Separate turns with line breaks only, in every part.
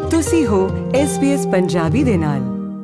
ਤੁਸੀਂ ਹੋ SBS ਪੰਜਾਬੀ ਦੇ ਨਾਲ।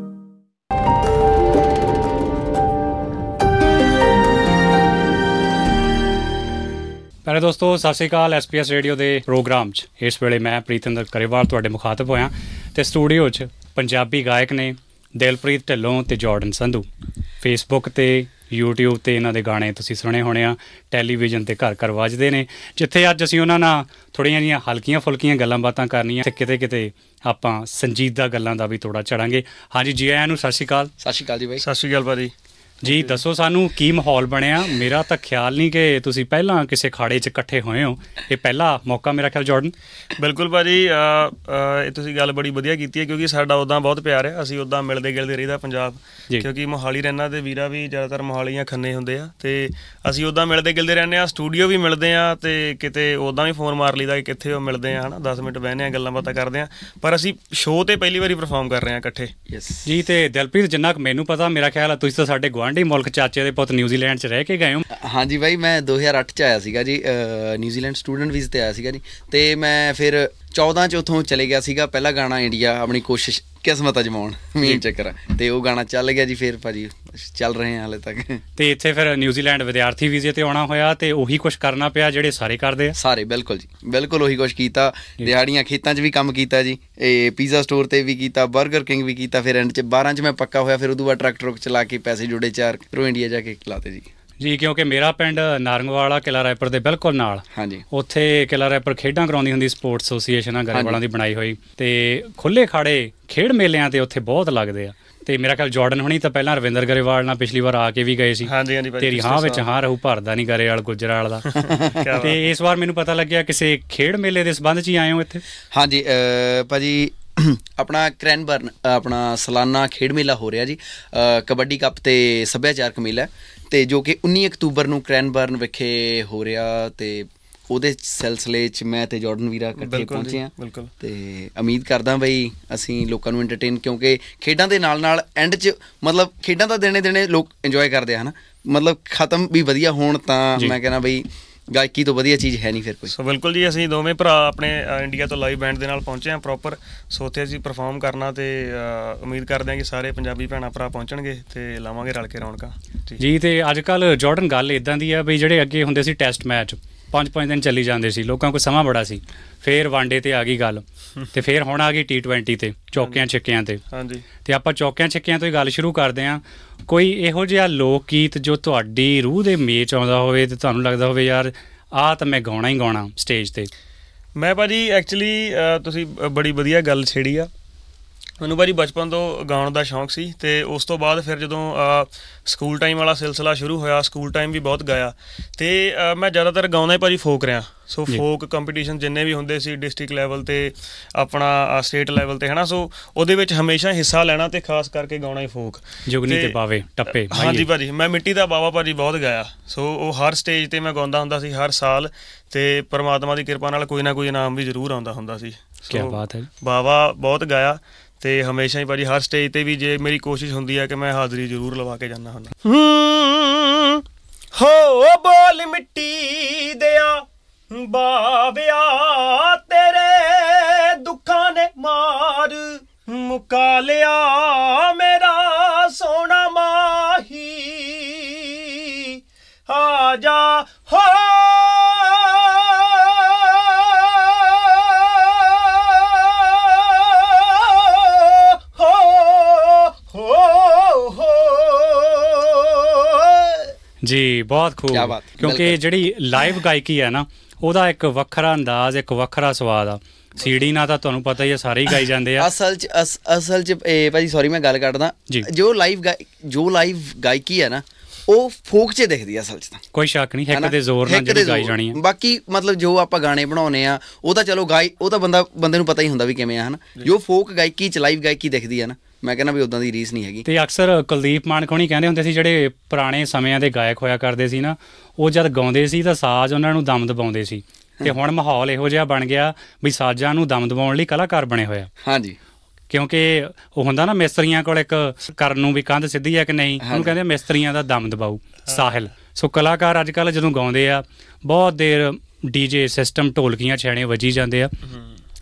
ਪਹਿਲੇ ਦੋਸਤੋ ਸਤਿ ਸ਼੍ਰੀ ਅਕਾਲ। SBS ਰੇਡੀਓ ਦੇ ਪ੍ਰੋਗਰਾਮ 'ਚ ਇਸ ਵੇਲੇ ਮੈਂ ਪ੍ਰੀਤਿੰਦਰ ਗਰੇਵਾਲ ਤੁਹਾਡੇ ਮੁਖਾਤਬ ਹੋਇਆ ਅਤੇ ਸਟੂਡੀਓ 'ਚ ਪੰਜਾਬੀ ਗਾਇਕ ਨੇ ਦਿਲਪ੍ਰੀਤ ਢਿੱਲੋਂ ਅਤੇ ਜਾਰਡਨ ਸੰਧੂ। ਫੇਸਬੁੱਕ 'ਤੇ YouTube 'ਤੇ ਇਹਨਾਂ ਦੇ ਗਾਣੇ ਤੁਸੀਂ ਸੁਣੇ ਹੋਣੇ ਆ, ਟੈਲੀਵਿਜ਼ਨ 'ਤੇ ਘਰ ਘਰ ਵੱਜਦੇ ਨੇ, ਜਿੱਥੇ ਅੱਜ ਅਸੀਂ ਉਹਨਾਂ ਨਾਲ ਥੋੜ੍ਹੀਆਂ ਜਿਹੀਆਂ ਹਲਕੀਆਂ ਫੁਲਕੀਆਂ ਗੱਲਾਂ ਬਾਤਾਂ ਕਰਨੀਆਂ ਅਤੇ ਕਿਤੇ ਕਿਤੇ ਆਪਾਂ ਸੰਜੀਦਾ ਗੱਲਾਂ ਦਾ ਵੀ ਥੋੜ੍ਹਾ ਚੜਾਂਗੇ। ਹਾਂਜੀ ਜੀ ਆਇਆਂ ਨੂੰ, ਸਤਿ ਸ਼੍ਰੀ ਅਕਾਲ।
ਸਤਿ ਸ਼੍ਰੀ ਅਕਾਲ ਜੀ ਬਾਈ।
ਸਤਿ ਸ਼੍ਰੀ ਅਕਾਲ ਭਾਜੀ।
ਜੀ ਦੱਸੋ ਸਾਨੂੰ ਕੀ ਮਾਹੌਲ ਬਣਿਆ? ਮੇਰਾ ਤਾਂ ਖਿਆਲ ਨਹੀਂ ਕਿ ਤੁਸੀਂ ਪਹਿਲਾਂ ਕਿਸੇ ਖਾੜੇ 'ਚ ਇਕੱਠੇ ਹੋਏ ਹੋ, ਇਹ ਪਹਿਲਾ ਮੌਕਾ ਮੇਰਾ ਖਿਆਲ। ਜਾਰਡਨ
ਬਿਲਕੁਲ ਭਾਜੀ, ਇਹ ਤੁਸੀਂ ਗੱਲ ਬੜੀ ਵਧੀਆ ਕੀਤੀ ਹੈ, ਕਿਉਂਕਿ ਸਾਡਾ ਉੱਦਾਂ ਬਹੁਤ ਪਿਆਰ ਹੈ। ਅਸੀਂ ਉੱਦਾਂ ਮਿਲਦੇ ਗਿਲਦੇ ਰਹੀਦਾ ਪੰਜਾਬ, ਕਿਉਂਕਿ ਮੋਹਾਲੀ ਰਹਿਣਾ ਅਤੇ ਵੀਰਾ ਵੀ ਜ਼ਿਆਦਾਤਰ ਮੋਹਾਲੀ ਜਾਂ ਖੰਨੇ ਹੁੰਦੇ ਆ, ਅਤੇ ਅਸੀਂ ਉੱਦਾਂ ਮਿਲਦੇ ਗਿਲਦੇ ਰਹਿੰਦੇ ਹਾਂ। ਸਟੂਡੀਓ ਵੀ ਮਿਲਦੇ ਹਾਂ ਅਤੇ ਕਿਤੇ ਉੱਦਾਂ ਵੀ ਫੋਨ ਮਾਰ ਲਈਦਾ ਕਿ ਕਿੱਥੇ ਉਹ ਮਿਲਦੇ ਆ, ਹੈ ਨਾ, 10 ਮਿੰਟ ਬਹਿੰਦੇ ਹਾਂ, ਗੱਲਾਂ ਬਾਤਾਂ ਕਰਦੇ ਹਾਂ। ਪਰ ਅਸੀਂ ਸ਼ੋਅ 'ਤੇ ਪਹਿਲੀ ਵਾਰੀ ਪਰਫਾਰਮ ਕਰ ਰਹੇ ਹਾਂ ਇਕੱਠੇ।
ਜੀ। ਅਤੇ ਦਿਲਪ੍ਰੀਤ, ਜਿੰਨਾ ਕੁ ਮੈਨੂੰ ਪਤਾ, ਮੇਰਾ ਖਿਆਲ ਹੈ ਤੁਸੀਂ ਤਾਂ ਸਾਡੇ ਗੁਆਂਢੀ ਮੁਲਕ ਚਾਚੇ ਦੇ ਪੁੱਤ ਨਿਊਜ਼ੀਲੈਂਡ 'ਚ ਰਹਿ ਕੇ ਗਏ ਹੋ।
ਹਾਂਜੀ ਬਾਈ, ਮੈਂ 2008 'ਚ ਆਇਆ ਸੀਗਾ ਜੀ, ਨਿਊਜ਼ੀਲੈਂਡ ਸਟੂਡੈਂਟ ਵੀਜ਼ੇ 'ਤੇ ਆਇਆ ਸੀਗਾ ਜੀ, ਅਤੇ ਮੈਂ ਫਿਰ 14 'ਚ ਉੱਥੋਂ ਚਲੇ ਗਿਆ ਸੀਗਾ। ਪਹਿਲਾ ਗਾਣਾ ਇੰਡੀਆ, ਆਪਣੀ ਕੋਸ਼ਿਸ਼ ਕਿਸਮਤ ਅਜਮਾਉਣ, ਮੇਨ ਚੱਕਰ, ਅਤੇ ਉਹ ਗਾਣਾ ਚੱਲ ਗਿਆ ਜੀ। ਫਿਰ ਭਾਜੀ ਚੱਲ ਰਹੇ ਹਾਂ ਹਾਲੇ ਤੱਕ। ਅਤੇ
ਇੱਥੇ ਫਿਰ ਨਿਊਜ਼ੀਲੈਂਡ ਵਿਦਿਆਰਥੀ ਵੀਜ਼ੇ 'ਤੇ ਆਉਣਾ ਹੋਇਆ ਅਤੇ ਉਹੀ ਕੁਛ ਕਰਨਾ ਪਿਆ ਜਿਹੜੇ ਸਾਰੇ ਕਰਦੇ ਆ।
ਸਾਰੇ ਬਿਲਕੁਲ ਜੀ, ਬਿਲਕੁਲ ਉਹੀ ਕੁਛ ਕੀਤਾ। ਦਿਹਾੜੀਆਂ ਖੇਤਾਂ 'ਚ ਵੀ ਕੰਮ ਕੀਤਾ ਜੀ, ਇਹ ਪੀਜ਼ਾ ਸਟੋਰ 'ਤੇ ਵੀ ਕੀਤਾ, ਬਰਗਰ ਕਿੰਗ ਵੀ ਕੀਤਾ। ਫਿਰ ਐਂਡ 'ਚ 12 'ਚ ਮੈਂ ਪੱਕਾ ਹੋਇਆ। ਫਿਰ ਉਦੋਂ ਬਾਅਦ ਟਰੱਕ ਚਲਾ ਕੇ ਪੈਸੇ ਜੋੜੇ 4, ਫਿਰ ਉਹ ਇੰਡੀਆ ਜਾ ਕੇ ਲਾਤੇ ਜੀ।
ਜੀ, ਕਿਉਂਕਿ ਮੇਰਾ ਪਿੰਡ ਨਾਰੰਗਵਾਲਾ ਕਿਲ੍ਹਾ ਰਾਏਪੁਰ ਦੇ ਬਿਲਕੁਲ ਨਾਲ।
ਹਾਂਜੀ।
ਉੱਥੇ ਕਿਲ੍ਹਾ ਰਾਏਪੁਰ ਖੇਡਾਂ ਕਰਾਉਂਦੀ ਹੁੰਦੀ, ਸਪੋਰਟਸ ਐਸੋਸੀਏਸ਼ਨ ਆ ਗਰੇਵਾਲਾਂ ਦੀ ਬਣਾਈ ਹੋਈ, ਅਤੇ ਖੁੱਲ੍ਹੇ ਖਾੜੇ ਖੇਡ ਮੇਲਿਆਂ 'ਤੇ ਉੱਥੇ ਬਹੁਤ ਲੱਗਦੇ ਆ। ਅਤੇ ਮੇਰਾ ਖਿਆਲ ਜਾਰਡਨ ਹੁਣੀ ਤਾਂ ਪਹਿਲਾਂ ਰਵਿੰਦਰ ਗਰੇਵਾਲ ਨਾਲ ਪਿਛਲੀ ਵਾਰ ਆ ਕੇ ਵੀ ਗਏ ਸੀ।
ਹਾਂਜੀ ਹਾਂਜੀ।
ਤੇਰੀ ਹਾਂ ਵਿੱਚ ਹਾਂ ਰਹੂ ਭਰਦਾ ਨਹੀਂ ਗਰੇਵਾਲ ਗੁਜਰਾਲ ਦਾ। ਅਤੇ ਇਸ ਵਾਰ ਮੈਨੂੰ ਪਤਾ ਲੱਗਿਆ ਕਿਸੇ ਖੇਡ ਮੇਲੇ ਦੇ ਸੰਬੰਧ 'ਚ ਹੀ ਆਏ ਹੋ ਇੱਥੇ।
ਹਾਂਜੀ ਭਾਜੀ, ਆਪਣਾ ਕ੍ਰੈਨਬਰਨ ਆਪਣਾ ਸਾਲਾਨਾ ਖੇਡ ਮੇਲਾ ਹੋ ਰਿਹਾ ਜੀ, ਕਬੱਡੀ ਕੱਪ ਅਤੇ ਸੱਭਿਆਚਾਰਕ ਮੇਲਾ, ਅਤੇ ਜੋ ਕਿ 19 ਅਕਤੂਬਰ ਨੂੰ ਕ੍ਰੈਨਬਰਨ ਵਿਖੇ ਹੋ ਰਿਹਾ। ਅਤੇ ਉਹਦੇ ਸਿਲਸਿਲੇ 'ਚ ਮੈਂ ਅਤੇ ਜਾਰਡਨ ਵੀਰਾ ਇਕੱਠੇ ਪਹੁੰਚੇ ਹਾਂ।
ਬਿਲਕੁਲ।
ਅਤੇ ਉਮੀਦ ਕਰਦਾ ਬਈ ਅਸੀਂ ਲੋਕਾਂ ਨੂੰ ਐਂਟਰਟੇਨ, ਕਿਉਂਕਿ ਖੇਡਾਂ ਦੇ ਨਾਲ ਨਾਲ ਐਂਡ 'ਚ ਮਤਲਬ ਖੇਡਾਂ ਤਾਂ ਦਿਨੇ ਲੋਕ ਇੰਜੋਏ ਕਰਦੇ ਆ, ਹੈ ਨਾ, ਮਤਲਬ ਖਤਮ ਵੀ ਵਧੀਆ ਹੋਣ ਤਾਂ ਮੈਂ ਕਹਿੰਦਾ ਬਈ ਗਾਇਕੀ ਤੋਂ ਵਧੀਆ ਚੀਜ਼ ਹੈ ਨਹੀਂ ਫਿਰ ਕੋਈ।
ਸੋ ਬਿਲਕੁਲ ਜੀ, ਅਸੀਂ ਦੋਵੇਂ ਭਰਾ ਆਪਣੇ ਇੰਡੀਆ ਤੋਂ ਲਾਈਵ ਬੈਂਡ ਦੇ ਨਾਲ ਪਹੁੰਚੇ ਹਾਂ ਪ੍ਰੋਪਰ। ਸੋ ਉੱਥੇ ਅਸੀਂ ਪਰਫਾਰਮ ਕਰਨਾ, ਅਤੇ ਉਮੀਦ ਕਰਦੇ ਹਾਂ ਕਿ ਸਾਰੇ ਪੰਜਾਬੀ ਭੈਣਾਂ ਭਰਾ ਪਹੁੰਚਣਗੇ ਅਤੇ ਲਾਵਾਂਗੇ ਰਲ ਕੇ ਰੌਣਕਾਂ ਜੀ। ਅਤੇ
ਅੱਜ ਕੱਲ੍ਹ ਜਾਰਡਨ ਗੱਲ ਇੱਦਾਂ ਦੀ ਆ ਵੀ ਜਿਹੜੇ ਅੱਗੇ ਹੁੰਦੇ ਸੀ ਟੈਸਟ ਮੈਚ 5-5 ਦਿਨ ਚੱਲੀ ਜਾਂਦੇ ਸੀ, ਲੋਕਾਂ ਕੋਲ ਸਮਾਂ ਬੜਾ ਸੀ। ਫਿਰ ਵਨਡੇ 'ਤੇ ਆ ਗਈ ਗੱਲ, ਅਤੇ ਫਿਰ ਹੁਣ ਆ ਗਈ T20 'ਤੇ, ਚੌਕਿਆਂ ਛਿੱਕਿਆਂ 'ਤੇ। ਹਾਂਜੀ। ਅਤੇ ਆਪਾਂ ਚੌਕਿਆਂ ਛਿੱਕਿਆਂ ਤੋਂ ਹੀ ਗੱਲ ਸ਼ੁਰੂ ਕਰਦੇ ਹਾਂ। ਕੋਈ ਇਹੋ ਜਿਹਾ ਲੋਕ ਗੀਤ ਜੋ ਤੁਹਾਡੀ ਰੂਹ ਦੇ ਮੇਚ ਆਉਂਦਾ ਹੋਵੇ ਅਤੇ ਤੁਹਾਨੂੰ ਲੱਗਦਾ ਹੋਵੇ ਯਾਰ ਆਹ ਤਾਂ ਮੈਂ ਗਾਉਣਾ ਹੀ ਗਾਉਣਾ ਸਟੇਜ 'ਤੇ?
ਮੈਂ ਭਾਜੀ ਐਕਚੁਅਲੀ ਤੁਸੀਂ ਬੜੀ ਵਧੀਆ ਗੱਲ ਛੇੜੀ ਆ। ਮੈਨੂੰ ਭਾਜੀ ਬਚਪਨ ਤੋਂ ਗਾਉਣ ਦਾ ਸ਼ੌਂਕ ਸੀ, ਅਤੇ ਉਸ ਤੋਂ ਬਾਅਦ ਫਿਰ ਜਦੋਂ ਸਕੂਲ ਟਾਈਮ ਵਾਲਾ ਸਿਲਸਿਲਾ ਸ਼ੁਰੂ ਹੋਇਆ, ਸਕੂਲ ਟਾਈਮ ਵੀ ਬਹੁਤ ਗਾਇਆ, ਅਤੇ ਮੈਂ ਜ਼ਿਆਦਾਤਰ ਗਾਉਂਦਾ ਹੀ ਭਾਜੀ ਫੋਕ ਰਿਹਾ। ਸੋ ਫੋਕ ਕੰਪੀਟੀਸ਼ਨ ਜਿੰਨੇ ਵੀ ਹੁੰਦੇ ਸੀ ਡਿਸਟ੍ਰਿਕਟ ਲੈਵਲ 'ਤੇ, ਆਪਣਾ ਸਟੇਟ ਲੈਵਲ 'ਤੇ, ਹੈ ਨਾ, ਸੋ ਉਹਦੇ ਵਿੱਚ ਹਮੇਸ਼ਾ ਹਿੱਸਾ ਲੈਣਾ, ਅਤੇ ਖਾਸ ਕਰਕੇ ਗਾਉਣਾ ਹੀ ਫੋਕ।
ਜੁਗਨੀ ਤੇ ਬਾਵੇ ਟੱਪੇ।
ਹਾਂਜੀ ਭਾਜੀ, ਮੈਂ ਮਿੱਟੀ ਦਾ ਬਾਵਾ ਭਾਜੀ ਬਹੁਤ ਗਾਇਆ। ਸੋ ਉਹ ਹਰ ਸਟੇਜ 'ਤੇ ਮੈਂ ਗਾਉਂਦਾ ਹੁੰਦਾ ਸੀ ਹਰ ਸਾਲ, ਅਤੇ ਪਰਮਾਤਮਾ ਦੀ ਕਿਰਪਾ ਨਾਲ ਕੋਈ ਨਾ ਕੋਈ ਇਨਾਮ ਵੀ ਜ਼ਰੂਰ ਆਉਂਦਾ ਹੁੰਦਾ ਸੀ।
ਕਿਆ ਬਾਤ ਹੈ।
ਬਾਵਾ ਬਹੁਤ ਗਾਇਆ, ਅਤੇ ਹਮੇਸ਼ਾ ਹੀ ਭਾਜੀ ਹਰ ਸਟੇਜ 'ਤੇ ਵੀ ਜੇ ਮੇਰੀ ਕੋਸ਼ਿਸ਼ ਹੁੰਦੀ ਹੈ ਕਿ ਮੈਂ ਹਾਜ਼ਰੀ ਜ਼ਰੂਰ ਲਵਾ ਕੇ ਜਾਂਦਾ ਹੁੰਦਾ। ਹੋ ਬੋਲ ਮਿੱਟੀ ਦਿਆ ਬਾਵਿਆ, ਤੇਰੇ ਦੁੱਖਾਂ ਨੇ ਮਾਰ ਮੁਕਾ ਲਿਆ, ਮੇਰਾ ਸੋਹਣਾ ਮਾਹੀ ਆ ਜਾ ਹੋ।
ਜੀ ਬਹੁਤ ਖੂਬ, ਕਿਉਂਕਿ ਜਿਹੜੀ ਲਾਈਵ ਗਾਇਕੀ ਹੈ ਨਾ, ਉਹਦਾ ਇੱਕ ਵੱਖਰਾ ਅੰਦਾਜ਼, ਇੱਕ ਵੱਖਰਾ ਸਵਾਦ ਆ। CD ਨਾਲ ਤਾਂ ਤੁਹਾਨੂੰ ਪਤਾ ਹੀ ਹੈ ਸਾਰੇ ਹੀ ਗਾਈ ਜਾਂਦੇ ਆ।
ਅਸਲ 'ਚ ਭਾਜੀ ਸੌਰੀ ਮੈਂ ਗੱਲ ਕੱਟਦਾ, ਜੋ ਲਾਈਵ ਗਾਇਕੀ ਹੈ ਨਾ, ਉਹ ਫੋਕ 'ਚ ਦਿਖਦੀ ਆ ਅਸਲ 'ਚ। ਤਾਂ
ਕੋਈ ਸ਼ੱਕ ਨਹੀਂ, ਹਿੱਕ ਦੇ ਜ਼ੋਰ ਨਾਲ ਜਿਹੜੀ ਗਾਈ ਜਾਣੀ ਹੈ।
ਬਾਕੀ ਮਤਲਬ ਜੋ ਆਪਾਂ ਗਾਣੇ ਬਣਾਉਂਦੇ ਆ, ਉਹ ਤਾਂ ਚਲੋ ਉਹ ਤਾਂ ਬੰਦੇ ਨੂੰ ਪਤਾ ਹੀ ਹੁੰਦਾ ਵੀ ਕਿਵੇਂ ਆ, ਹੈ ਨਾ। ਜੋ ਫੋਕ ਗਾਇਕੀ 'ਚ ਲਾਈਵ ਗਾਇਕੀ ਦਿਖਦੀ ਆ ਨਾ, ਮੈਂ ਕਹਿੰਦਾ ਵੀ ਉੱਦਾਂ ਦੀ ਰੀਸ ਨਹੀਂ ਹੈਗੀ।
ਅਤੇ ਅਕਸਰ ਕੁਲਦੀਪ ਮਾਨਕ ਹੋਣੀ ਕਹਿੰਦੇ ਹੁੰਦੇ ਸੀ, ਜਿਹੜੇ ਪੁਰਾਣੇ ਸਮਿਆਂ ਦੇ ਗਾਇਕ ਹੋਇਆ ਕਰਦੇ ਸੀ ਨਾ, ਉਹ ਜਦ ਗਾਉਂਦੇ ਸੀ ਤਾਂ ਸਾਜ਼ ਉਹਨਾਂ ਨੂੰ ਦਮ ਦਬਾਉਂਦੇ ਸੀ, ਅਤੇ ਹੁਣ ਮਾਹੌਲ ਇਹੋ ਜਿਹਾ ਬਣ ਗਿਆ ਵੀ ਸਾਜ਼ਾਂ ਨੂੰ ਦਮ ਦਬਾਉਣ ਲਈ ਕਲਾਕਾਰ ਬਣੇ ਹੋਇਆ।
ਹਾਂਜੀ।
ਕਿਉਂਕਿ ਉਹ ਹੁੰਦਾ ਨਾ ਮਿਸਤਰੀਆਂ ਕੋਲ ਇੱਕ ਕਰਨ ਨੂੰ ਵੀ ਕੰਧ ਸਿੱਧੀ ਹੈ ਕਿ ਨਹੀਂ, ਉਹਨੂੰ ਕਹਿੰਦੇ ਮਿਸਤਰੀਆਂ ਦਾ ਦਮ ਦਬਾਊ ਸਾਹਿਲ। ਸੋ ਕਲਾਕਾਰ ਅੱਜ ਕੱਲ੍ਹ ਜਦੋਂ ਗਾਉਂਦੇ ਆ, ਬਹੁਤ ਦੇਰ DJ ਸਿਸਟਮ ਢੋਲਕੀਆਂ ਛੈਣੇ ਵੱਜੀ ਜਾਂਦੇ ਆ,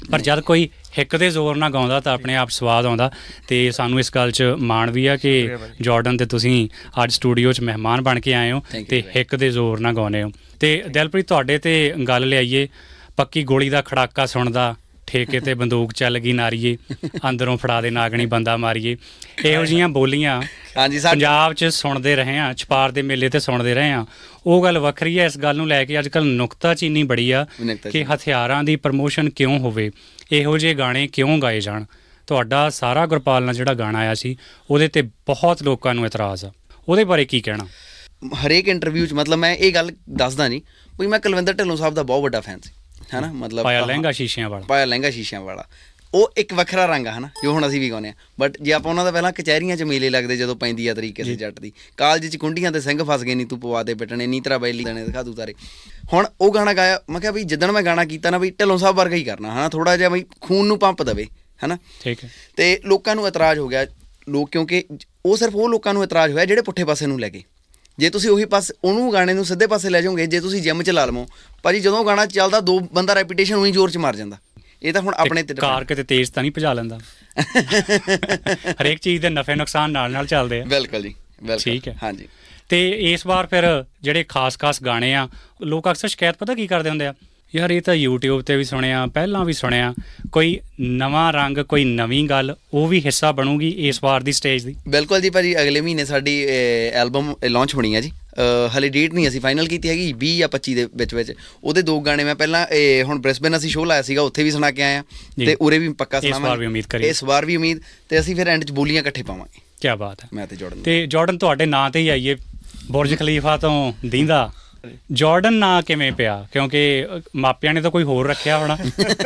ਪਰ ਜਦ ਕੋਈ ਹਿੱਕ ਦੇ ਜ਼ੋਰ ਨਾਲ ਗਾਉਂਦਾ ਤਾਂ ਆਪਣੇ ਆਪ ਸਵਾਦ ਆਉਂਦਾ। ਤੇ ਸਾਨੂੰ ਇਸ ਗੱਲ 'ਚ ਮਾਣ ਵੀ ਆ ਕਿ ਜਾਰਡਨ ਤੇ ਤੁਸੀਂ ਅੱਜ ਸਟੂਡੀਓ 'ਚ ਮਹਿਮਾਨ ਬਣ ਕੇ ਆਏ ਹੋ ਤੇ ਹਿੱਕ ਦੇ ਜ਼ੋਰ ਨਾਲ ਗਾਉਂਦੇ ਹੋ। ਤੇ ਦਿਲਪ੍ਰੀਤ, ਤੁਹਾਡੇ ਤੇ ਗੱਲ ਲਿਆਈਏ, ਪੱਕੀ ਗੋਲੀ ਦਾ ਖੜਾਕਾ ਸੁਣਦਾ, ਠੇਕੇ ਤੇ ਬੰਦੂਕ ਚੱਲ ਗਈ ਨਾਰੀਏ, ਅੰਦਰੋਂ ਫੜਾ ਦੇ ਨਾਗਣੀ ਬੰਦਾ ਮਾਰੀਏ, ਇਹੋ ਜਿਹੀਆਂ ਬੋਲੀਆਂ
ਹਾਂਜੀ
ਪੰਜਾਬ 'ਚ ਸੁਣਦੇ ਰਹੇ ਆ, ਛਪਾਰ ਦੇ ਮੇਲੇ ਤੇ ਸੁਣਦੇ ਰਹੇ ਆ। ਉਹ ਗੱਲ ਵੱਖਰੀ ਹੈ। ਇਸ ਗੱਲ ਨੂੰ ਲੈ ਕੇ ਅੱਜ ਕੱਲ੍ਹ ਨੁਕਤਾਚੀਨੀ ਬੜੀ ਆ ਕਿ ਹਥਿਆਰਾਂ ਦੀ ਪ੍ਰਮੋਸ਼ਨ ਕਿਉਂ ਹੋਵੇ, ਇਹੋ ਜਿਹੇ ਗਾਣੇ ਕਿਉਂ ਗਾਏ ਜਾਣ। ਤੁਹਾਡਾ ਸਾਰਾ ਗੁਰਪਾਲ ਨਾਲ ਜਿਹੜਾ ਗਾਣਾ ਆਇਆ ਸੀ ਉਹਦੇ ਤੇ ਬਹੁਤ ਲੋਕਾਂ ਨੂੰ ਇਤਰਾਜ਼ ਆ, ਉਹਦੇ ਬਾਰੇ ਕੀ ਕਹਿਣਾ?
ਹਰੇਕ ਇੰਟਰਵਿਊ 'ਚ ਮਤਲਬ ਮੈਂ ਇਹ ਗੱਲ ਦੱਸਦਾ ਨਹੀਂ ਵੀ ਮੈਂ ਕੁਲਵਿੰਦਰ ਢਿੱਲੋਂ ਸਾਹਿਬ ਦਾ ਬਹੁਤ ਵੱਡਾ ਫੈਨ ਸੀ, ਹੈ ਨਾ। ਮਤਲਬ
ਪਾਇਆ ਲਹਿੰਗਾ ਸ਼ੀਸ਼ਿਆਂ ਵਾਲਾ,
ਪਾਇਆ ਲਹਿੰਗਾ ਸ਼ੀਸ਼ਿਆਂ ਵਾਲਾ, ਉਹ ਇੱਕ ਵੱਖਰਾ ਰੰਗ ਆ, ਹੈ ਨਾ, ਜੋ ਹੁਣ ਅਸੀਂ ਵੀ ਗਾਉਂਦੇ ਹਾਂ। ਬਟ ਜੇ ਆਪਾਂ ਉਹਨਾਂ ਦਾ ਪਹਿਲਾਂ ਕਚਹਿਰੀਆਂ 'ਚ ਮੇਲੇ ਲੱਗਦੇ ਜਦੋਂ ਪੈਂਦੀ ਆ ਤਰੀਕ ਕਿਸੇ ਜੱਟ ਦੀ, ਕਾਲਜ 'ਚ ਕੁੰਡੀਆਂ ਤੇ ਸਿੰਘ ਫਸ ਗਏ, ਨਹੀਂ ਤੂੰ ਪਵਾ ਦੇ ਪਿੱਟਣੇ, ਨੀ ਤੇਰਾ ਬੈਲੀ ਦੇਣੇ ਦਿਖਾ ਦੂ ਤਾਰੇ। ਹੁਣ ਉਹ ਗਾਣਾ ਗਾਇਆ, ਮੈਂ ਕਿਹਾ ਵੀ ਜਿੱਦਣ ਮੈਂ ਗਾਣਾ ਕੀਤਾ ਨਾ ਵੀ ਢਿੱਲੋਂ ਸਾਹਿਬ ਵਰਗਾ ਹੀ ਕਰਨਾ, ਹੈ ਨਾ, ਥੋੜ੍ਹਾ ਜਿਹਾ ਬਈ ਖੂਨ ਨੂੰ ਪੰਪ ਦੇਵੇ, ਹੈ ਨਾ।
ਠੀਕ ਹੈ।
ਤੇ ਲੋਕਾਂ ਨੂੰ ਇਤਰਾਜ਼ ਹੋ ਗਿਆ, ਲੋਕ ਕਿਉਂਕਿ ਉਹ ਸਿਰਫ ਉਹ ਲੋਕਾਂ ਨੂੰ ਇਤਰਾਜ਼ ਹੋਇਆ ਜਿਹੜੇ ਪੁੱਠੇ ਪਾਸੇ ਨੂੰ ਲੈ ਗਏ। ਜੇ ਤੁਸੀਂ ਉਹੀ ਪਾਸੇ ਉਹਨੂੰ ਗਾਣੇ ਨੂੰ ਸਿੱਧੇ ਪਾਸੇ ਲੈ ਜਾਓਗੇ, ਜੇ ਤੁਸੀਂ ਜਿੰਮ 'ਚ ਲਾ ਲਵੋ ਭਾਜੀ, ਜਦੋਂ ਗਾਣਾ ਚੱਲਦਾ ਦੋ ਬੰਦਾ ਰੈਪੀਟੇਸ਼ਨ ਉਹੀ ਜ਼ੋਰ 'ਚ ਮਾਰ ਜਾਂਦਾ। ਇਹ ਤਾਂ ਹੁਣ ਆਪਣੇ ਤੇ
ਕਾਰ ਕਿਤੇ ਤੇਜ਼ ਤਾਂ ਨਹੀਂ ਭਜਾ ਲੈਂਦਾ। ਹਰੇਕ ਚੀਜ਼ ਦੇ ਨਫੇ ਨੁਕਸਾਨ ਨਾਲ ਨਾਲ ਚੱਲਦੇ ਆ।
ਬਿਲਕੁਲ ਜੀ, ਬਿਲਕੁਲ। ਠੀਕ ਹੈ। ਹਾਂਜੀ।
ਤੇ ਇਸ ਵਾਰ ਫਿਰ ਜਿਹੜੇ ਖਾਸ ਗਾਣੇ ਆ, ਲੋਕ ਅਕਸਰ ਸ਼ਿਕਾਇਤ ਪਤਾ ਕੀ ਕਰਦੇ ਹੁੰਦੇ ਆ, ਯਾਰ ਇਹ ਤਾਂ YouTube ਤੇ ਵੀ ਸੁਣਿਆ, ਪਹਿਲਾਂ ਵੀ ਸੁਣਿਆ, ਕੋਈ ਨਵਾਂ ਰੰਗ, ਕੋਈ ਨਵੀਂ ਗੱਲ, ਉਹ ਵੀ ਹਿੱਸਾ ਬਣੂਗੀ ਇਸ ਵਾਰ ਦੀ ਸਟੇਜ ਦੀ?
ਬਿਲਕੁਲ ਜੀ ਭਾਜੀ, ਅਗਲੇ ਮਹੀਨੇ ਸਾਡੀ ਐਲਬਮ ਲਾਂਚ ਹੋਣੀ ਹੈ ਜੀ। ਹਾਲੇ ਡੇਟ ਨਹੀਂ ਅਸੀਂ ਫਾਈਨਲ ਕੀਤੀ ਹੈਗੀ, 20 ਜਾਂ 25 ਦੇ ਵਿੱਚ। ਉਹਦੇ 2 ਗਾਣੇ ਮੈਂ ਪਹਿਲਾਂ ਹੁਣ ਬ੍ਰਿਸਬੇਨ ਅਸੀਂ ਸ਼ੋਅ ਲਾਇਆ ਸੀਗਾ, ਉੱਥੇ ਵੀ ਸੁਣਾ ਕੇ ਆਏ ਹਾਂ ਤੇ ਉਰੇ ਵੀ ਪੱਕਾ ਸੁਣਾਵਾਂਗੇ, ਇਸ ਵਾਰ ਵੀ ਉਮੀਦ। ਤੇ ਅਸੀਂ ਫਿਰ ਐਂਡ 'ਚ ਬੋਲੀਆਂ ਇਕੱਠੇ ਪਾਵਾਂਗੇ।
ਕੀ ਬਾਤ ਹੈ।
ਮੈਂ ਤੇ ਜਾਰਡਨ।
ਤੇ ਜਾਰਡਨ, ਤੁਹਾਡੇ ਨਾਂ ਤੇ ਹੀ ਆਈਏ, ਬੁਰਜ ਖਲੀਫਾ ਤੋਂ ਦੀਂਦਾ ਜਾਰਡਨ ਨਾਂ ਕਿਵੇਂ ਪਿਆ? ਕਿਉਂਕਿ ਮਾਪਿਆਂ ਨੇ ਤਾਂ ਕੋਈ ਹੋਰ ਰੱਖਿਆ ਹੋਣਾ।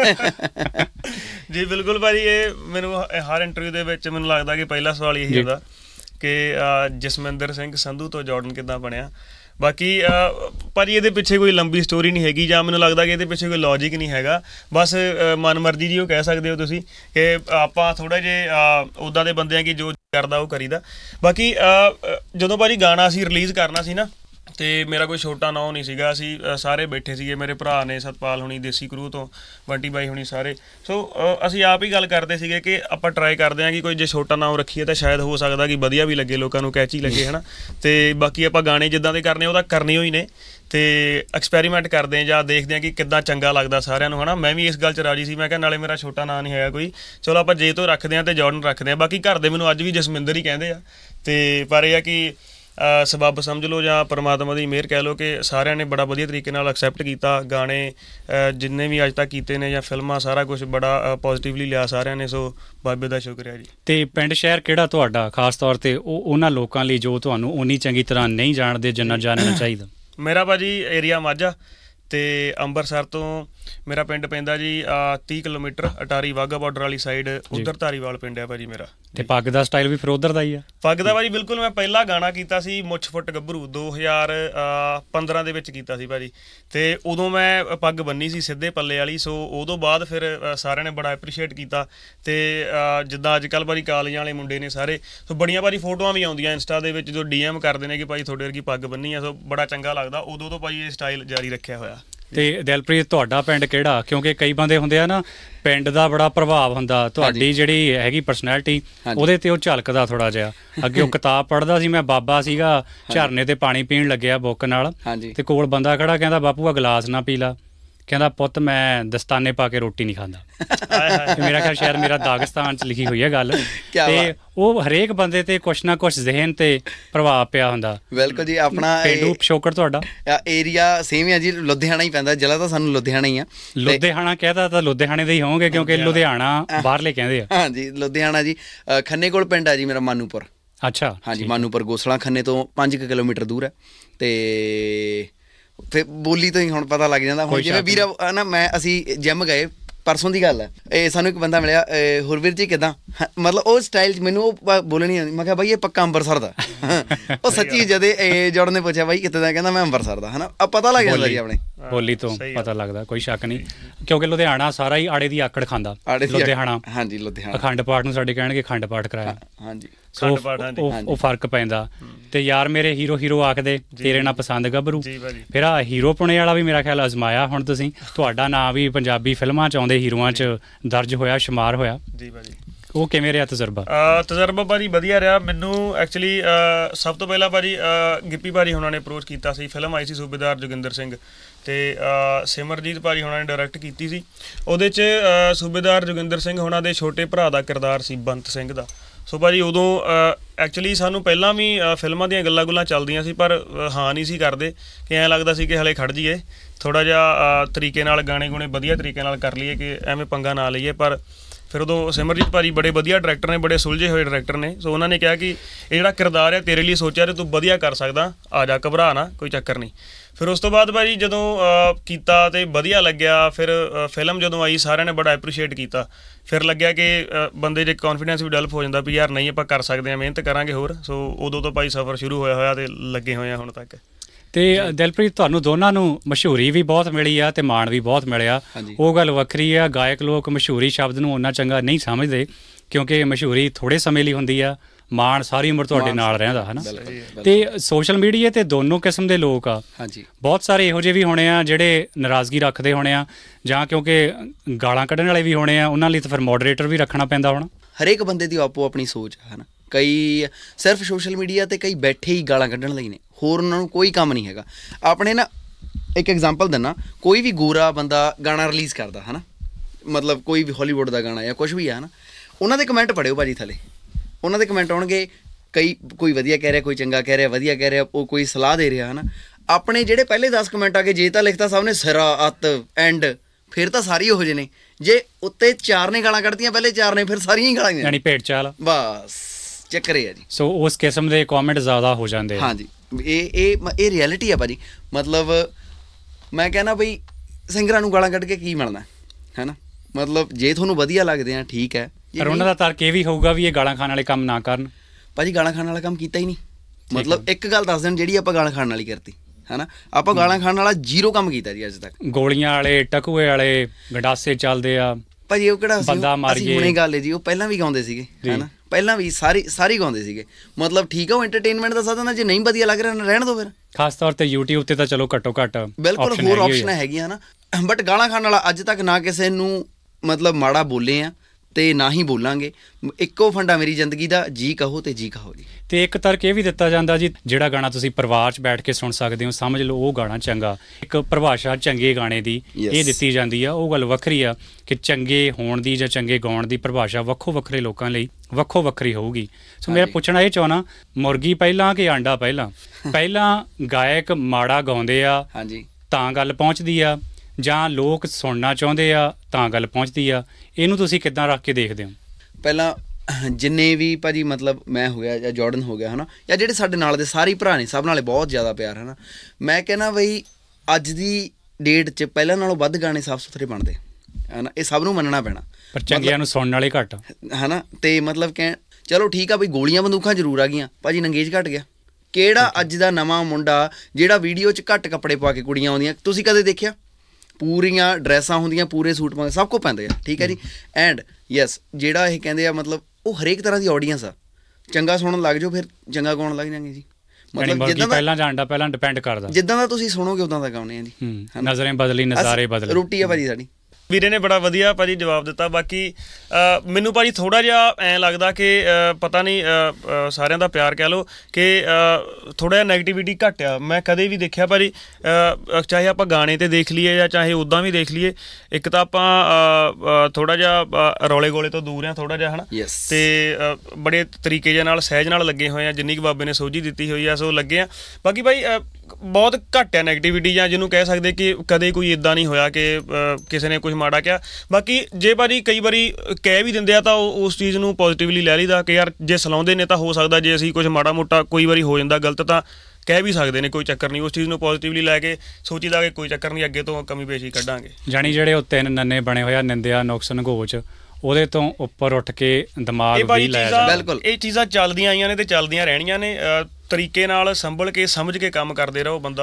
ਜੀ ਬਿਲਕੁਲ ਭਾਜੀ, ਇਹ ਮੈਨੂੰ ਹਰ ਇੰਟਰਵਿਊ ਦੇ ਵਿੱਚ ਮੈਨੂੰ ਲੱਗਦਾ ਕਿ ਪਹਿਲਾ ਸਵਾਲ ਇਹੀ ਹੁੰਦਾ ਕਿ ਜਸਮਿੰਦਰ ਸਿੰਘ ਸੰਧੂ ਤੋਂ ਜਾਰਡਨ ਕਿੱਦਾਂ ਬਣਿਆ। ਬਾਕੀ ਭਾਜੀ ਇਹਦੇ ਪਿੱਛੇ ਕੋਈ ਲੰਬੀ ਸਟੋਰੀ ਨਹੀਂ ਹੈਗੀ, ਜਾਂ ਮੈਨੂੰ ਲੱਗਦਾ ਕਿ ਇਹਦੇ ਪਿੱਛੇ ਕੋਈ ਲੌਜਿਕ ਨਹੀਂ ਹੈਗਾ, ਬਸ ਮਨਮਰਜ਼ੀ ਜੀ ਉਹ ਕਹਿ ਸਕਦੇ ਹੋ ਤੁਸੀਂ ਕਿ ਆਪਾਂ ਥੋੜ੍ਹਾ ਜਿਹਾ ਉੱਦਾਂ ਦੇ ਬੰਦੇ ਆ ਕਿ ਜੋ ਕਰਦਾ ਉਹ ਕਰੀਦਾ। ਬਾਕੀ ਜਦੋਂ ਭਾਜੀ ਗਾਣਾ ਅਸੀਂ ਰਿਲੀਜ਼ ਕਰਨਾ ਸੀ ਨਾ, ਤੇ ਮੇਰਾ ਕੋਈ ਛੋਟਾ ਨਾਂ ਨਹੀਂ ਸੀਗਾ, ਅਸੀਂ ਸਾਰੇ ਬੈਠੇ ਸੀਗੇ, ਮੇਰੇ ਭਰਾ ਨੇ, ਸਤਪਾਲ ਹੁਣੀ ਦੇਸੀ ਕਰੂ ਤੋਂ, ਬੰਟੀ ਬਾਈ ਹੁਣੀ ਸਾਰੇ। ਸੋ ਅਸੀਂ ਆਪ ਹੀ ਗੱਲ ਕਰਦੇ ਸੀਗੇ ਕਿ ਆਪਾਂ ਟਰਾਈ ਕਰਦੇ ਹਾਂ ਕਿ ਕੋਈ ਜੇ ਛੋਟਾ ਨਾਮ ਰੱਖੀਏ ਤਾਂ ਸ਼ਾਇਦ ਹੋ ਸਕਦਾ ਕਿ ਵਧੀਆ ਵੀ ਲੱਗੇ, ਲੋਕਾਂ ਨੂੰ ਕੈਚੀ ਲੱਗੇ, ਹੈ ਨਾ। ਤੇ ਬਾਕੀ ਆਪਾਂ ਗਾਣੇ ਜਿੱਦਾਂ ਦੇ ਕਰਨੇ ਉਹਦਾ ਕਰਨੇ ਹੋਈ ਨੇ, ਤੇ ਐਕਸਪੈਰੀਮੈਂਟ ਕਰਦੇ ਹਾਂ ਜਾਂ ਦੇਖਦੇ ਹਾਂ ਕਿ ਕਿੱਦਾਂ ਚੰਗਾ ਲੱਗਦਾ ਸਾਰਿਆਂ ਨੂੰ, ਹੈ ਨਾ। ਮੈਂ ਵੀ ਇਸ ਗੱਲ 'ਚ ਰਾਜੀ ਸੀ, ਮੈਂ ਕਿਹਾ ਨਾਲੇ ਮੇਰਾ ਛੋਟਾ ਨਾਂ ਨਹੀਂ ਹੈਗਾ ਕੋਈ, ਚਲੋ ਆਪਾਂ ਜੇ ਤੋਂ ਰੱਖਦੇ ਹਾਂ ਤੇ ਜਾਰਡਨ ਰੱਖਦੇ ਹਾਂ। ਬਾਕੀ ਘਰ ਦੇ ਮੈਨੂੰ ਅੱਜ ਵੀ ਜਸਮਿੰਦਰ ਹੀ ਕਹਿੰਦੇ ਆ, ਤੇ ਪਰ ਇਹ ਆ ਕਿ ਸਬੱਬ ਸਮਝ ਲਓ ਜਾਂ ਪਰਮਾਤਮਾ ਦੀ ਮਿਹਰ ਕਹਿ ਲਓ ਕਿ ਸਾਰਿਆਂ ਨੇ ਬੜਾ ਵਧੀਆ ਤਰੀਕੇ ਨਾਲ ਐਕਸੈਪਟ ਕੀਤਾ। ਗਾਣੇ ਜਿੰਨੇ ਵੀ ਅੱਜ ਤੱਕ ਕੀਤੇ ਨੇ ਜਾਂ ਫਿਲਮਾਂ, ਸਾਰਾ ਕੁਝ ਬੜਾ ਪੋਜ਼ੀਟਿਵਲੀ ਲਿਆ ਸਾਰਿਆਂ ਨੇ, ਸੋ ਬਾਬੇ ਦਾ ਸ਼ੁਕਰ ਹੈ ਜੀ। ਤੇ
ਪਿੰਡ ਸ਼ਹਿਰ ਕਿਹੜਾ ਤੁਹਾਡਾ ਖਾਸ ਤੌਰ ਤੇ, ਉਹਨਾਂ ਲੋਕਾਂ ਲਈ ਜੋ ਤੁਹਾਨੂੰ ਉਨੀ ਚੰਗੀ ਤਰ੍ਹਾਂ ਨਹੀਂ ਜਾਣਦੇ ਜਿੰਨਾ ਜਾਣਨਾ ਚਾਹੀਦਾ?
ਮੇਰਾ ਭਾਜੀ ਏਰੀਆ ਮਾਝਾ, ਤੇ ਅੰਮ੍ਰਿਤਸਰ ਤੋਂ ਮੇਰਾ ਪਿੰਡ ਪੈਂਦਾ ਜੀ 30 ਕਿਲੋਮੀਟਰ, ਅਟਾਰੀ ਵਾਹਗਾ ਬਾਰਡਰ ਵਾਲੀ ਸਾਈਡ, ਉੱਧਰ ਧਾਰੀਵਾਲ ਪਿੰਡ ਹੈ ਭਾਜੀ ਮੇਰਾ।
ਤੇ ਪੱਗ ਦਾ ਸਟਾਈਲ ਵੀ ਫਿਰ ਉੱਧਰ ਦਾ ਹੀ ਆ?
ਪੱਗ ਦਾ ਭਾਜੀ ਬਿਲਕੁਲ, ਮੈਂ ਪਹਿਲਾ ਗਾਣਾ ਕੀਤਾ ਸੀ ਮੁੱਛ ਫੁੱਟ ਗੱਭਰੂ 2015 ਦੇ ਵਿੱਚ ਕੀਤਾ ਸੀ ਭਾਜੀ, ਤੇ ਉਦੋਂ ਮੈਂ ਪੱਗ ਬੰਨੀ ਸੀ ਸਿੱਧੇ ਪੱਲੇ ਵਾਲੀ। ਸੋ ਉਦੋਂ ਬਾਅਦ ਫਿਰ ਸਾਰਿਆਂ ਨੇ ਬੜਾ ਐਪਰੀਸ਼ੀਏਟ ਕੀਤਾ, ਤੇ ਜਿੱਦਾਂ ਅੱਜ ਕੱਲ੍ਹ ਭਾਜੀ ਕਾਲਜਾਂ ਵਾਲੇ ਮੁੰਡੇ ਨੇ ਸਾਰੇ, ਸੋ ਬੜੀਆਂ ਭਾਜੀ ਫੋਟੋਆਂ ਵੀ ਆਉਂਦੀਆਂ ਇੰਸਟਾ ਦੇ ਵਿੱਚ ਜੋ DM ਕਰਦੇ ਨੇ ਕਿ ਭਾਈ ਤੁਹਾਡੇ ਵਰਗੀ ਪੱਗ ਬੰਨੀ ਆ, ਸੋ ਬੜਾ ਚੰਗਾ ਲੱਗਦਾ। ਉਦੋਂ ਤੋਂ ਭਾਜੀ ਇਹ ਸਟਾਈਲ ਜਾਰੀ ਰੱਖਿਆ ਹੋਇਆ।
ਤੇ ਦਿਲਪ੍ਰੀਤ, ਤੁਹਾਡਾ ਪਿੰਡ ਕਿਹੜਾ? ਕਿਉਂਕਿ ਕਈ ਬੰਦੇ ਹੁੰਦੇ ਆ ਨਾ, ਪਿੰਡ ਦਾ ਬੜਾ ਪ੍ਰਭਾਵ ਹੁੰਦਾ, ਤੁਹਾਡੀ ਜਿਹੜੀ ਹੈਗੀ ਪਰਸਨੈਲਿਟੀ ਉਹਦੇ ਤੇ ਉਹ ਝਲਕਦਾ ਥੋੜਾ ਜਿਹਾ। ਅੱਗੇ ਉਹ ਕਿਤਾਬ ਪੜ੍ਹਦਾ ਸੀ, ਮੈਂ ਬਾਬਾ ਸੀਗਾ, ਝਰਨੇ ਤੇ ਪਾਣੀ ਪੀਣ ਲੱਗਿਆ ਬੁੱਕ ਨਾਲ, ਤੇ ਕੋਲ ਬੰਦਾ ਖੜਾ, ਕਹਿੰਦਾ ਬਾਪੂ ਆ ਗਲਾਸ ਨਾ ਪੀ ਲਾ, ਕਹਿੰਦਾ ਪੁੱਤ ਮੈਂ ਦਸਤਾਨੇ ਪਾ ਕੇ ਰੋਟੀ ਨਹੀਂ ਖਾਂਦਾ। ਮੇਰਾ ਖਿਆਲ ਸ਼ਾਇਦ ਮੇਰਾ ਦਾਗਿਸਤਾਨ 'ਚ ਲਿਖੀ ਹੋਈ ਹੈ ਗੱਲ। ਤੇ ਉਹ ਹਰੇਕ ਬੰਦੇ ਤੇ ਕੁਛ ਨਾ ਕੁਛ ਜ਼ਿਹਨ ਤੇ ਪ੍ਰਭਾਵ ਪਿਆ ਹੁੰਦਾ।
ਬਿਲਕੁਲ ਜੀ। ਆਪਣਾ
ਪੇਂਡੂ ਪਿਛੋਕੜ ਤੁਹਾਡਾ
ਏਰੀਆ ਸੇਮ ਹੈ ਜੀ, ਲੁਧਿਆਣਾ ਹੀ ਪੈਂਦਾ, ਜ਼ਿਲ੍ਹਾ ਤਾਂ ਸਾਨੂੰ ਲੁਧਿਆਣਾ ਹੀ ਆ।
ਲੁਧਿਆਣਾ ਕਹਿਦਾ ਤਾਂ ਲੁਧਿਆਣੇ ਦੇ ਹੀ ਹੋਣਗੇ, ਕਿਉਂਕਿ ਲੁਧਿਆਣਾ ਬਾਹਰਲੇ ਕਹਿੰਦੇ ਆ।
ਹਾਂਜੀ, ਲੁਧਿਆਣਾ ਜੀ। ਖੰਨੇ ਕੋਲ ਪਿੰਡ ਹੈ ਜੀ ਮੇਰਾ, ਮਾਨੂਪੁਰ।
ਅੱਛਾ।
ਹਾਂਜੀ, ਮਾਨੂਪੁਰ ਗੋਸਲਾ ਖੰਨੇ ਤੋਂ 5 ਕਿਲੋਮੀਟਰ ਦੂਰ ਹੈ। ਤੇ ਫਿਰ ਬੋਲੀ ਤੋਂ ਹੀ ਹੁਣ ਪਤਾ ਲੱਗ ਜਾਂਦਾ। ਹੁਣ ਜਿਵੇਂ ਵੀਰਾ ਨਾ, ਅਸੀਂ ਜਿੰਮ ਗਏ, ਪਰਸੋਂ ਦੀ ਗੱਲ ਹੈ, ਇਹ ਸਾਨੂੰ ਇੱਕ ਬੰਦਾ ਮਿਲਿਆ, ਹੁਰਵੀਰ ਜੀ ਕਿੱਦਾਂ, ਮਤਲਬ ਉਹ ਸਟਾਈਲ 'ਚ ਮੈਨੂੰ ਉਹ ਬੋਲਣੀ ਆਉਂਦੀ। ਮੈਂ ਕਿਹਾ ਬਾਈ ਇਹ ਪੱਕਾ ਅੰਮ੍ਰਿਤਸਰ ਦਾ। ਉਹ ਸੱਚੀ ਜਦੇ ਜਾਰਡਨ ਨੇ ਪੁੱਛਿਆ ਬਾਈ ਕਿੱਥੇ ਦਾ, ਕਹਿੰਦਾ ਮੈਂ ਅੰਮ੍ਰਿਤਸਰ ਦਾ, ਹੈ ਨਾ। ਪਤਾ ਲੱਗ ਜਾਂਦਾ ਜੀ ਆਪਣੇ।
ਬੋਲੀ ਤੋਂ
ਸਹੀ
ਪਤਾ ਲੱਗਦਾ, ਕੋਈ ਸ਼ੱਕ ਨਹੀਂ, ਕਿਉਂਕਿ ਲੁਧਿਆਣਾ ਸਾਰਾ ਹੀ ਆੜੇ ਦੀ ਆਕੜ ਖਾਂਦਾ। ਲੁਧਿਆਣਾ
ਹਾਂਜੀ, ਲੁਧਿਆਣਾ
ਅਖੰਡ ਪਾਠ ਨੂੰ ਸਾਡੇ ਕਹਿਣਗੇ ਅਖੰਡ ਪਾਠ ਕਰਾਇਆ।
ਹਾਂਜੀ,
ਸੋ ਉਹ ਫਰਕ ਪੈਂਦਾ। ਤੇ ਯਾਰ ਮੇਰੇ ਹੀਰੋ ਆਖਦੇ ਤੇਰੇ ਨਾਲ ਪਸੰਦ ਗੱਭਰੂ, ਫਿਰ ਆ ਹੀਰੋ ਪੁਣੇ ਵਾਲਾ ਵੀ ਮੇਰਾ ਖਿਆਲ ਅਜ਼ਮਾਇਆ ਹੁਣ ਤੁਸੀਂ, ਤੁਹਾਡਾ ਨਾਂ ਵੀ ਪੰਜਾਬੀ ਫਿਲਮਾਂ 'ਚ ਆਉਂਦੇ ਹੀਰੋਆਂ 'ਚ ਦਰਜ ਹੋਇਆ, ਸ਼ੁਮਾਰ ਹੋਇਆ।
ਜੀ ਭਾਜੀ,
ਉਹ ਕਿਵੇਂ ਰਿਹਾ ਤਜਰਬਾ?
ਤਜਰਬਾ ਭਾਜੀ ਵਧੀਆ ਰਿਹਾ ਮੈਨੂੰ। ਐਕਚੁਅਲੀ ਸਭ ਤੋਂ ਪਹਿਲਾਂ ਭਾਜੀ ਗਿੱਪੀ ਭਾਜੀ ਹੁਣਾਂ ਨੇ ਅਪਰੋਚ ਕੀਤਾ ਸੀ। ਫਿਲਮ ਆਈ ਸੀ ਸੂਬੇਦਾਰ ਜੋਗਿੰਦਰ ਸਿੰਘ, ਤੇ ਸਿਮਰਜੀਤ ਭਾਜੀ ਹੁਣਾਂ ਨੇ ਡਾਇਰੈਕਟ ਕੀਤੀ ਸੀ। ਉਹਦੇ 'ਚ ਸੂਬੇਦਾਰ ਜੋਗਿੰਦਰ ਸਿੰਘ ਹੁਣਾਂ ਦੇ ਛੋਟੇ ਭਰਾ ਦਾ ਕਿਰਦਾਰ ਸੀ ਬੰਤ ਸਿੰਘ ਦਾ। ਸੋ ਭਾਜੀ ਉਦੋਂ ਐਕਚੁਅਲੀ ਸਾਨੂੰ ਪਹਿਲਾਂ ਵੀ ਫਿਲਮਾਂ ਦੀਆਂ ਗੱਲਾਂ ਚੱਲਦੀਆਂ ਸੀ, ਪਰ ਹਾਂ ਨਹੀਂ ਸੀ ਕਰਦੇ ਕਿ ਐਂ ਲੱਗਦਾ ਸੀ ਕਿ ਹਲੇ ਖੜ ਜਾਈਏ, ਥੋੜ੍ਹਾ ਜਿਹਾ ਤਰੀਕੇ ਨਾਲ ਗਾਣੇ ਗੁਣੇ ਵਧੀਆ ਤਰੀਕੇ ਨਾਲ ਕਰ ਲਈਏ, ਕਿ ਐਵੇਂ ਪੰਗਾ ਨਾ ਲਈਏ। ਪਰ ਫਿਰ ਉਦੋਂ ਸਿਮਰਜੀਤ ਭਾਜੀ ਬੜੇ ਵਧੀਆ ਡਾਇਰੈਕਟਰ ਨੇ, ਬੜੇ ਸੁਲਝੇ ਹੋਏ ਡਾਇਰੈਕਟਰ ਨੇ। ਸੋ ਉਹਨਾਂ ਨੇ ਕਿਹਾ ਕਿ ਇਹ ਜਿਹੜਾ ਕਿਰਦਾਰ ਹੈ ਤੇਰੇ ਲਈ ਸੋਚਿਆ ਤੇ ਤੂੰ ਵਧੀਆ ਕਰ ਸਕਦਾ, ਆ ਜਾ, ਘਬਰਾ ਨਾ, ਕੋਈ ਚੱਕਰ ਨਹੀਂ। ਫਿਰ ਉਸ ਤੋਂ ਬਾਅਦ ਭਾਜੀ ਜਦੋਂ ਕੀਤਾ ਤੇ ਵਧੀਆ ਲੱਗਿਆ। ਫਿਰ ਫਿਲਮ ਜਦੋਂ ਆਈ ਸਾਰਿਆਂ ਨੇ ਬੜਾ ਐਪਰੀਸ਼ੀਏਟ ਕੀਤਾ। ਫਿਰ ਲੱਗਿਆ ਕਿ ਬੰਦੇ 'ਚ ਕੌਨਫੀਡੈਂਸ ਵੀ ਡਿਵੈਲਪ ਹੋ ਜਾਂਦਾ ਵੀ ਯਾਰ ਨਹੀਂ ਆਪਾਂ ਕਰ ਸਕਦੇ ਹਾਂ, ਮਿਹਨਤ ਕਰਾਂਗੇ ਹੋਰ। ਸੋ ਉਦੋਂ ਤੋਂ ਭਾਈ ਸਫ਼ਰ ਸ਼ੁਰੂ ਹੋਇਆ ਤੇ ਲੱਗੇ ਹੋਏ ਆ ਹੁਣ ਤੱਕ।
ਤੇ ਦਿਲਪ੍ਰੀਤ, ਤੁਹਾਨੂੰ ਦੋਨਾਂ ਨੂੰ ਮਸ਼ਹੂਰੀ ਵੀ ਬਹੁਤ ਮਿਲੀ ਆ ਤੇ ਮਾਣ ਵੀ ਬਹੁਤ ਮਿਲਿਆ। ਉਹ ਗੱਲ ਵੱਖਰੀ ਆ, ਗਾਇਕ ਲੋਕ ਮਸ਼ਹੂਰੀ ਸ਼ਬਦ ਨੂੰ ਓਨਾ ਚੰਗਾ ਨਹੀਂ ਸਮਝਦੇ, ਕਿਉਂਕਿ ਮਸ਼ਹੂਰੀ ਥੋੜੇ ਸਮੇਂ ਲਈ ਹੁੰਦੀ ਆ, ਮਾਣ ਸਾਰੀ ਉਮਰ ਤੁਹਾਡੇ ਨਾਲ ਰਹਿੰਦਾ ਹੈ ਨਾ। ਤੇ ਸੋਸ਼ਲ ਮੀਡੀਆ ਤੇ ਦੋਨੋਂ ਕਿਸਮ ਦੇ ਲੋਕ ਆ। ਬਹੁਤ ਸਾਰੇ ਇਹੋ ਜਿਹੇ ਵੀ ਹੋਣੇ ਆ ਜਿਹੜੇ ਨਾਰਾਜ਼ਗੀ ਰੱਖਦੇ ਹੋਣੇ ਆ, ਜਾਂ ਕਿਉਂਕਿ ਗਾਲਾਂ ਕੱਢਣ ਵਾਲੇ ਵੀ ਹੋਣੇ ਆ, ਉਹਨਾਂ ਲਈ ਤਾਂ ਫਿਰ ਮੋਡਰੇਟਰ ਵੀ ਰੱਖਣਾ ਪੈਂਦਾ ਹੋਣਾ।
ਹਰੇਕ ਬੰਦੇ ਦੀ ਆਪੋ ਆਪਣੀ ਸੋਚ ਹੈ ਨਾ। ਕਈ ਸਿਰਫ ਸੋਸ਼ਲ ਮੀਡੀਆ ਤੇ ਕਈ ਬੈਠੇ ਹੀ ਗਾਲਾਂ ਕੱਢਣ ਲਈ ਨੇ, ਹੋਰ ਉਹਨਾਂ ਨੂੰ ਕੋਈ ਕੰਮ ਨਹੀਂ ਹੈਗਾ। ਆਪਣੇ ਨਾ ਇੱਕ ਐਗਜ਼ਾਮਪਲ ਦਿੰਦਾ, ਕੋਈ ਵੀ ਗੋਰਾ ਬੰਦਾ ਗਾਣਾ ਰਿਲੀਜ਼ ਕਰਦਾ ਹੈ ਨਾ, ਮਤਲਬ ਕੋਈ ਵੀ ਹਾਲੀਵੁੱਡ ਦਾ ਗਾਣਾ ਜਾਂ ਕੁਛ ਵੀ ਹੈ ਨਾ, ਉਹਨਾਂ ਦੇ ਕਮੈਂਟ ਪੜ੍ਹਿਓ ਭਾਜੀ ਥੱਲੇ। ਉਹਨਾਂ ਦੇ ਕਮੈਂਟ ਆਉਣਗੇ, ਕੋਈ ਵਧੀਆ ਕਹਿ ਰਿਹਾ, ਕੋਈ ਚੰਗਾ ਕਹਿ ਰਿਹਾ, ਵਧੀਆ ਕਹਿ ਰਿਹਾ, ਉਹ ਕੋਈ ਸਲਾਹ ਦੇ ਰਿਹਾ ਹੈ ਨਾ। ਆਪਣੇ ਜਿਹੜੇ ਪਹਿਲੇ 10 ਕਮੈਂਟ ਆ ਕੇ ਜੇ ਤਾਂ ਲਿਖਤਾ ਸਭ ਨੇ ਸਿਰਾ, ਅੱਤ, ਐਂਡ, ਫਿਰ ਤਾਂ ਸਾਰੇ ਉਹੋ ਜਿਹੇ ਨੇ। ਜੇ ਉੱਤੇ 4 ਨੇ ਗਾਲਾਂ ਕੱਢਤੀਆਂ, ਪਹਿਲੇ 4 ਨੇ, ਫਿਰ ਸਾਰੀਆਂ ਹੀ ਗਾਲਾਂ,
ਯਾਨੀ ਭੇਡ ਚਾਲ,
ਬਸ ਚੱਕਰ ਇਹ ਆ ਜੀ। ਸੋ
ਉਸ ਕਿਸਮ ਦੇ ਕਮੈਂਟ ਜ਼ਿਆਦਾ ਹੋ ਜਾਂਦੇ।
ਹਾਂਜੀ, ਇਹ ਰਿਐਲਿਟੀ ਆ ਭਾਜੀ। ਮਤਲਬ ਮੈਂ ਕਹਿੰਦਾ ਬਈ ਸਿੰਗਰਾਂ ਨੂੰ ਗਾਲਾਂ ਕੱਢ ਕੇ ਕੀ ਮਿਲਣਾ ਹੈ ਨਾ। ਮਤਲਬ ਜੇ ਤੁਹਾਨੂੰ ਵਧੀਆ ਲੱਗਦੇ ਆ ਠੀਕ ਹੈ,
ਪਰ ਉਹਨਾਂ ਦਾ ਤਰਕ ਇਹ ਵੀ ਹੋਊਗਾ ਵੀ ਇਹ ਗਾਲਾਂ ਖਾਣ ਵਾਲੇ ਕੰਮ ਨਾ ਕਰਨ।
ਭਾਜੀ ਗਾਲਾਂ ਖਾਣ ਵਾਲਾ ਕੰਮ ਕੀਤਾ ਹੀ ਨਹੀਂ। ਮਤਲਬ ਇੱਕ ਗੱਲ ਦੱਸ ਦੇਣ, ਜਿਹੜੀ ਆਪਾਂ ਗਾਲਾਂ ਖਾਣ ਵਾਲੀ ਕਰਤੀ ਹੈ ਨਾ, ਆਪਾਂ ਗਾਲਾਂ ਖਾਣ ਵਾਲਾ 0 ਕੰਮ ਕੀਤਾ ਜੀ ਅੱਜ ਤੱਕ। ਗੋਲੀਆਂ
ਵਾਲੇ, ਟਕੂਏ ਵਾਲੇ, ਗੰਡਾਸੇ ਚੱਲਦੇ ਆ
ਭਾਜੀ, ਉਹ ਕਿਹੜਾ ਅਸੀਂ ਹੁਣੇ ਗੱਲ ਹੈ ਜੀ, ਉਹ ਪਹਿਲਾਂ ਵੀ ਗਾਉਂਦੇ ਸੀਗੇ ਹੈ ਨਾ, ਪਹਿਲਾਂ ਵੀ ਸਾਰੀ ਗਾਉਂਦੇ ਸੀਗੇ। ਮਤਲਬ ਠੀਕ ਆ, ਉਹ ਐਂਟਰਟੇਨਮੈਂਟ ਦਾ ਸਾਧਨ ਆ, ਜੇ ਨਹੀਂ ਵਧੀਆ ਲੱਗ ਰਿਹਾ ਰਹਿਣ ਦਿਓ ਫਿਰ।
ਖਾਸ ਤੌਰ ਤੇ YouTube ਤੇ ਤਾਂ ਚਲੋ ਘੱਟੋ ਘੱਟ
ਬਿਲਕੁਲ ਹੋਰ ਆਪਸ਼ਨਾਂ ਹੈਗੀਆਂ ਨਾ। ਬਟ ਗਾਲਾਂ ਖਾਣ ਵਾਲਾ ਅੱਜ ਤੱਕ ਨਾ ਕਿਸੇ ਨੂੰ ਮਤਲਬ ਮਾੜਾ ਬੋਲੇ ਆ ਤੇ ਨਾ ਹੀ ਬੋਲਾਂਗੇ। ਇੱਕੋ ਫੰਡਾ ਮੇਰੀ ਜ਼ਿੰਦਗੀ ਦਾ, ਜੀ ਕਹੋ ਤੇ ਜੀ ਕਹੋ ਜੀ। ਤੇ
ਇੱਕ ਤਰਕ ਇਹ ਵੀ ਦਿੱਤਾ ਜਾਂਦਾ ਜੀ, ਜਿਹੜਾ ਗਾਣਾ ਤੁਸੀਂ ਪਰਿਵਾਰ 'ਚ ਬੈਠ ਕੇ ਸੁਣ ਸਕਦੇ ਹੋ, ਸਮਝ ਲਓ ਉਹ ਗਾਣਾ ਚੰਗਾ। ਇੱਕ ਪਰਿਭਾਸ਼ਾ ਚੰਗੇ ਗਾਣੇ ਦੀ ਇਹ ਦਿੱਤੀ ਜਾਂਦੀ ਆ। ਉਹ ਗੱਲ ਵੱਖਰੀ ਆ ਕਿ ਚੰਗੇ ਹੋਣ ਦੀ ਜਾਂ ਚੰਗੇ ਗਾਉਣ ਦੀ ਪਰਿਭਾਸ਼ਾ ਵੱਖੋ ਵੱਖਰੇ ਲੋਕਾਂ ਲਈ ਵੱਖੋ ਵੱਖਰੀ ਹੋਊਗੀ। ਸੋ ਮੇਰਾ ਪੁੱਛਣਾ ਇਹ ਚਾਹੁੰਦਾ, ਮੁਰਗੀ ਪਹਿਲਾਂ ਕਿ ਆਂਡਾ ਪਹਿਲਾਂ? ਪਹਿਲਾਂ ਗਾਇਕ ਮਾੜਾ ਗਾਉਂਦੇ ਆ ਤਾਂ ਗੱਲ ਪਹੁੰਚਦੀ ਆ, ਜਾਂ ਲੋਕ ਸੁਣਨਾ ਚਾਹੁੰਦੇ ਆ ਤਾਂ ਗੱਲ ਪਹੁੰਚਦੀ ਆ? ਇਹਨੂੰ ਤੁਸੀਂ ਕਿੱਦਾਂ ਰੱਖ ਕੇ ਦੇਖਦੇ ਹੋ?
ਪਹਿਲਾਂ ਜਿੰਨੇ ਵੀ ਭਾਜੀ ਮਤਲਬ ਮੈਂ ਹੋ ਗਿਆ ਜਾਂ ਜਾਰਡਨ ਹੋ ਗਿਆ ਹੈ ਨਾ, ਜਾਂ ਜਿਹੜੇ ਸਾਡੇ ਨਾਲ ਦੇ ਸਾਰੇ ਭਰਾ ਨੇ, ਸਭ ਨਾਲੇ ਬਹੁਤ ਜ਼ਿਆਦਾ ਪਿਆਰ ਹੈ ਨਾ। ਮੈਂ ਕਹਿੰਦਾ ਬਈ ਅੱਜ ਦੀ ਡੇਟ 'ਚ ਪਹਿਲਾਂ ਨਾਲੋਂ ਵੱਧ ਗਾਣੇ ਸਾਫ਼ ਸੁਥਰੇ ਬਣਦੇ ਹੈ ਨਾ, ਇਹ ਸਭ ਨੂੰ ਮੰਨਣਾ ਪੈਣਾ।
ਪਰ ਚੰਗਿਆਂ ਨੂੰ ਸੁਣਨ ਵਾਲੇ ਘੱਟ
ਹੈ ਨਾ। ਤੇ ਮਤਲਬ ਚਲੋ ਠੀਕ ਆ ਬਈ, ਗੋਲੀਆਂ ਬੰਦੂਕਾਂ ਜ਼ਰੂਰ ਆ ਗਈਆਂ ਭਾਜੀ, ਨੰਗੇਜ ਘੱਟ ਗਿਆ। ਕਿਹੜਾ ਅੱਜ ਦਾ ਨਵਾਂ ਮੁੰਡਾ ਜਿਹੜਾ ਵੀਡੀਓ 'ਚ ਘੱਟ ਕੱਪੜੇ ਪਾ ਕੇ ਕੁੜੀਆਂ ਆਉਂਦੀਆਂ, ਤੁਸੀਂ ਕਦੇ ਦੇਖਿਆ? ਪੂਰੀਆਂ ਡਰੈਸਾਂ ਹੁੰਦੀਆਂ, ਪੂਰੇ ਸੂਟ ਪਾਉਂਦੇ, ਸਭ ਕੁਝ ਪੈਂਦੇ ਆ, ਠੀਕ ਹੈ ਜੀ। ਐਂਡ ਯੈਸ, ਜਿਹੜਾ ਇਹ ਕਹਿੰਦੇ ਆ ਮਤਲਬ ਉਹ ਹਰੇਕ ਤਰ੍ਹਾਂ ਦੀ ਆਡੀਅੰਸ ਆ। ਚੰਗਾ ਸੁਣਨ ਲੱਗ ਜਾਓ, ਫਿਰ ਚੰਗਾ ਗਾਉਣ ਲੱਗ ਜਾਂਗੇ ਜੀ।
ਮਤਲਬ ਜਿੱਦਾਂ ਪਹਿਲਾਂ ਜਾਂਦਾ, ਪਹਿਲਾਂ ਡਿਪੈਂਡ ਕਰਦਾ,
ਜਿੱਦਾਂ ਦਾ ਤੁਸੀਂ ਸੁਣੋਗੇ ਉਦਾਂ ਦਾ ਗਾਉਣੇ ਆ ਜੀ।
ਨਜ਼ਰੇ ਬਦਲੀ, ਨਜ਼ਾਰੇ ਬਦਲੇ,
ਰੋਟੀ ਆ ਭਾਜੀ ਸਾਡੀ।
ਵੀਰੇ ਨੇ ਬੜਾ ਵਧੀਆ ਭਾਜੀ ਜਵਾਬ ਦਿੱਤਾ। ਬਾਕੀ ਮੈਨੂੰ ਭਾਜੀ ਥੋੜ੍ਹਾ ਜਿਹਾ ਐਂ ਲੱਗਦਾ ਕਿ ਪਤਾ ਨਹੀਂ ਸਾਰਿਆਂ ਦਾ ਪਿਆਰ ਕਹਿ ਲਓ ਕਿ ਥੋੜ੍ਹਾ ਜਿਹਾ ਨੈਗੇਟਿਵਿਟੀ ਘੱਟ ਆ। ਮੈਂ ਕਦੇ ਵੀ ਦੇਖਿਆ ਭਾਜੀ, ਚਾਹੇ ਆਪਾਂ ਗਾਣੇ 'ਤੇ ਦੇਖ ਲਈਏ ਜਾਂ ਚਾਹੇ ਉੱਦਾਂ ਵੀ ਦੇਖ ਲਈਏ, ਇੱਕ ਤਾਂ ਆਪਾਂ ਥੋੜ੍ਹਾ ਜਿਹਾ ਰੌਲੇ ਗੋਲੇ ਤੋਂ ਦੂਰ ਆ ਥੋੜ੍ਹਾ ਜਿਹਾ ਹੈ ਨਾ, ਅਤੇ ਬੜੇ ਤਰੀਕੇ ਜਿਹੇ ਨਾਲ ਸਹਿਜ ਨਾਲ ਲੱਗੇ ਹੋਏ ਆ, ਜਿੰਨੀ ਕੁ ਬਾਬੇ ਨੇ ਸੋਝੀ ਦਿੱਤੀ ਹੋਈ ਆ ਸੋ ਲੱਗੇ ਆ। ਬਾਕੀ ਭਾਈ ਬਹੁਤ ਘੱਟ ਹੈ ਨੈਗੇਟਿਵਿਟੀ, ਜਾਂ ਜਿਹਨੂੰ ਕਹਿ ਸਕਦੇ ਕਿ ਕਦੇ ਕੋਈ ਇੱਦਾਂ ਨਹੀਂ ਹੋਇਆ ਕਿ ਕਿਸੇ ਨੇ ਕੁਝ ਮਾੜਾ ਕਿਹਾ। ਬਾਕੀ ਜੇ ਭਾਜੀ ਕਈ ਵਾਰੀ ਕਹਿ ਵੀ ਦਿੰਦੇ ਆ ਤਾਂ ਉਸ ਚੀਜ਼ ਨੂੰ ਪੋਜ਼ੀਟਿਵਲੀ ਲੈ ਲਈਦਾ ਕਿ ਯਾਰ ਜੇ ਸਲਾਉਂਦੇ ਨੇ ਤਾਂ ਹੋ ਸਕਦਾ ਜੇ ਅਸੀਂ ਕੁਝ ਮਾੜਾ ਮੋਟਾ ਕੋਈ ਵਾਰੀ ਹੋ ਜਾਂਦਾ ਗਲਤ ਤਾਂ ਕਹਿ ਵੀ ਸਕਦੇ ਨੇ, ਕੋਈ ਚੱਕਰ ਨਹੀਂ। ਉਸ ਚੀਜ਼ ਨੂੰ ਪੋਜ਼ੀਟਿਵਲੀ ਲੈ ਕੇ ਸੋਚੀਦਾ ਕਿ ਕੋਈ ਚੱਕਰ ਨਹੀਂ, ਅੱਗੇ ਤੋਂ ਕਮੀ ਪੇਸ਼ੀ ਕੱਢਾਂਗੇ।
ਜਾਣੀ ਜਿਹੜੇ ਉਹ 3 ਨੰਨੇ ਬਣੇ ਹੋਏ ਆ, ਨਿੰਦਿਆ, ਨੁਕਸ, ਨਗੋਚ, ਉਹਦੇ ਤੋਂ ਉੱਪਰ ਉੱਠ ਕੇ ਦਿਮਾਗ ਵੀ ਲੈ ਜਾਂਦਾ।
ਬਿਲਕੁਲ
ਇਹ ਚੀਜ਼ਾਂ ਚੱਲਦੀਆਂ ਆਈਆਂ ਨੇ ਤੇ ਚੱਲਦੀਆਂ ਰਹਿਣੀਆਂ ਨੇ। ਤਰੀਕੇ ਨਾਲ ਸੰਭਲ ਕੇ ਸਮਝ ਕੇ ਕੰਮ ਕਰਦੇ ਰਹੋ, ਬੰਦਾ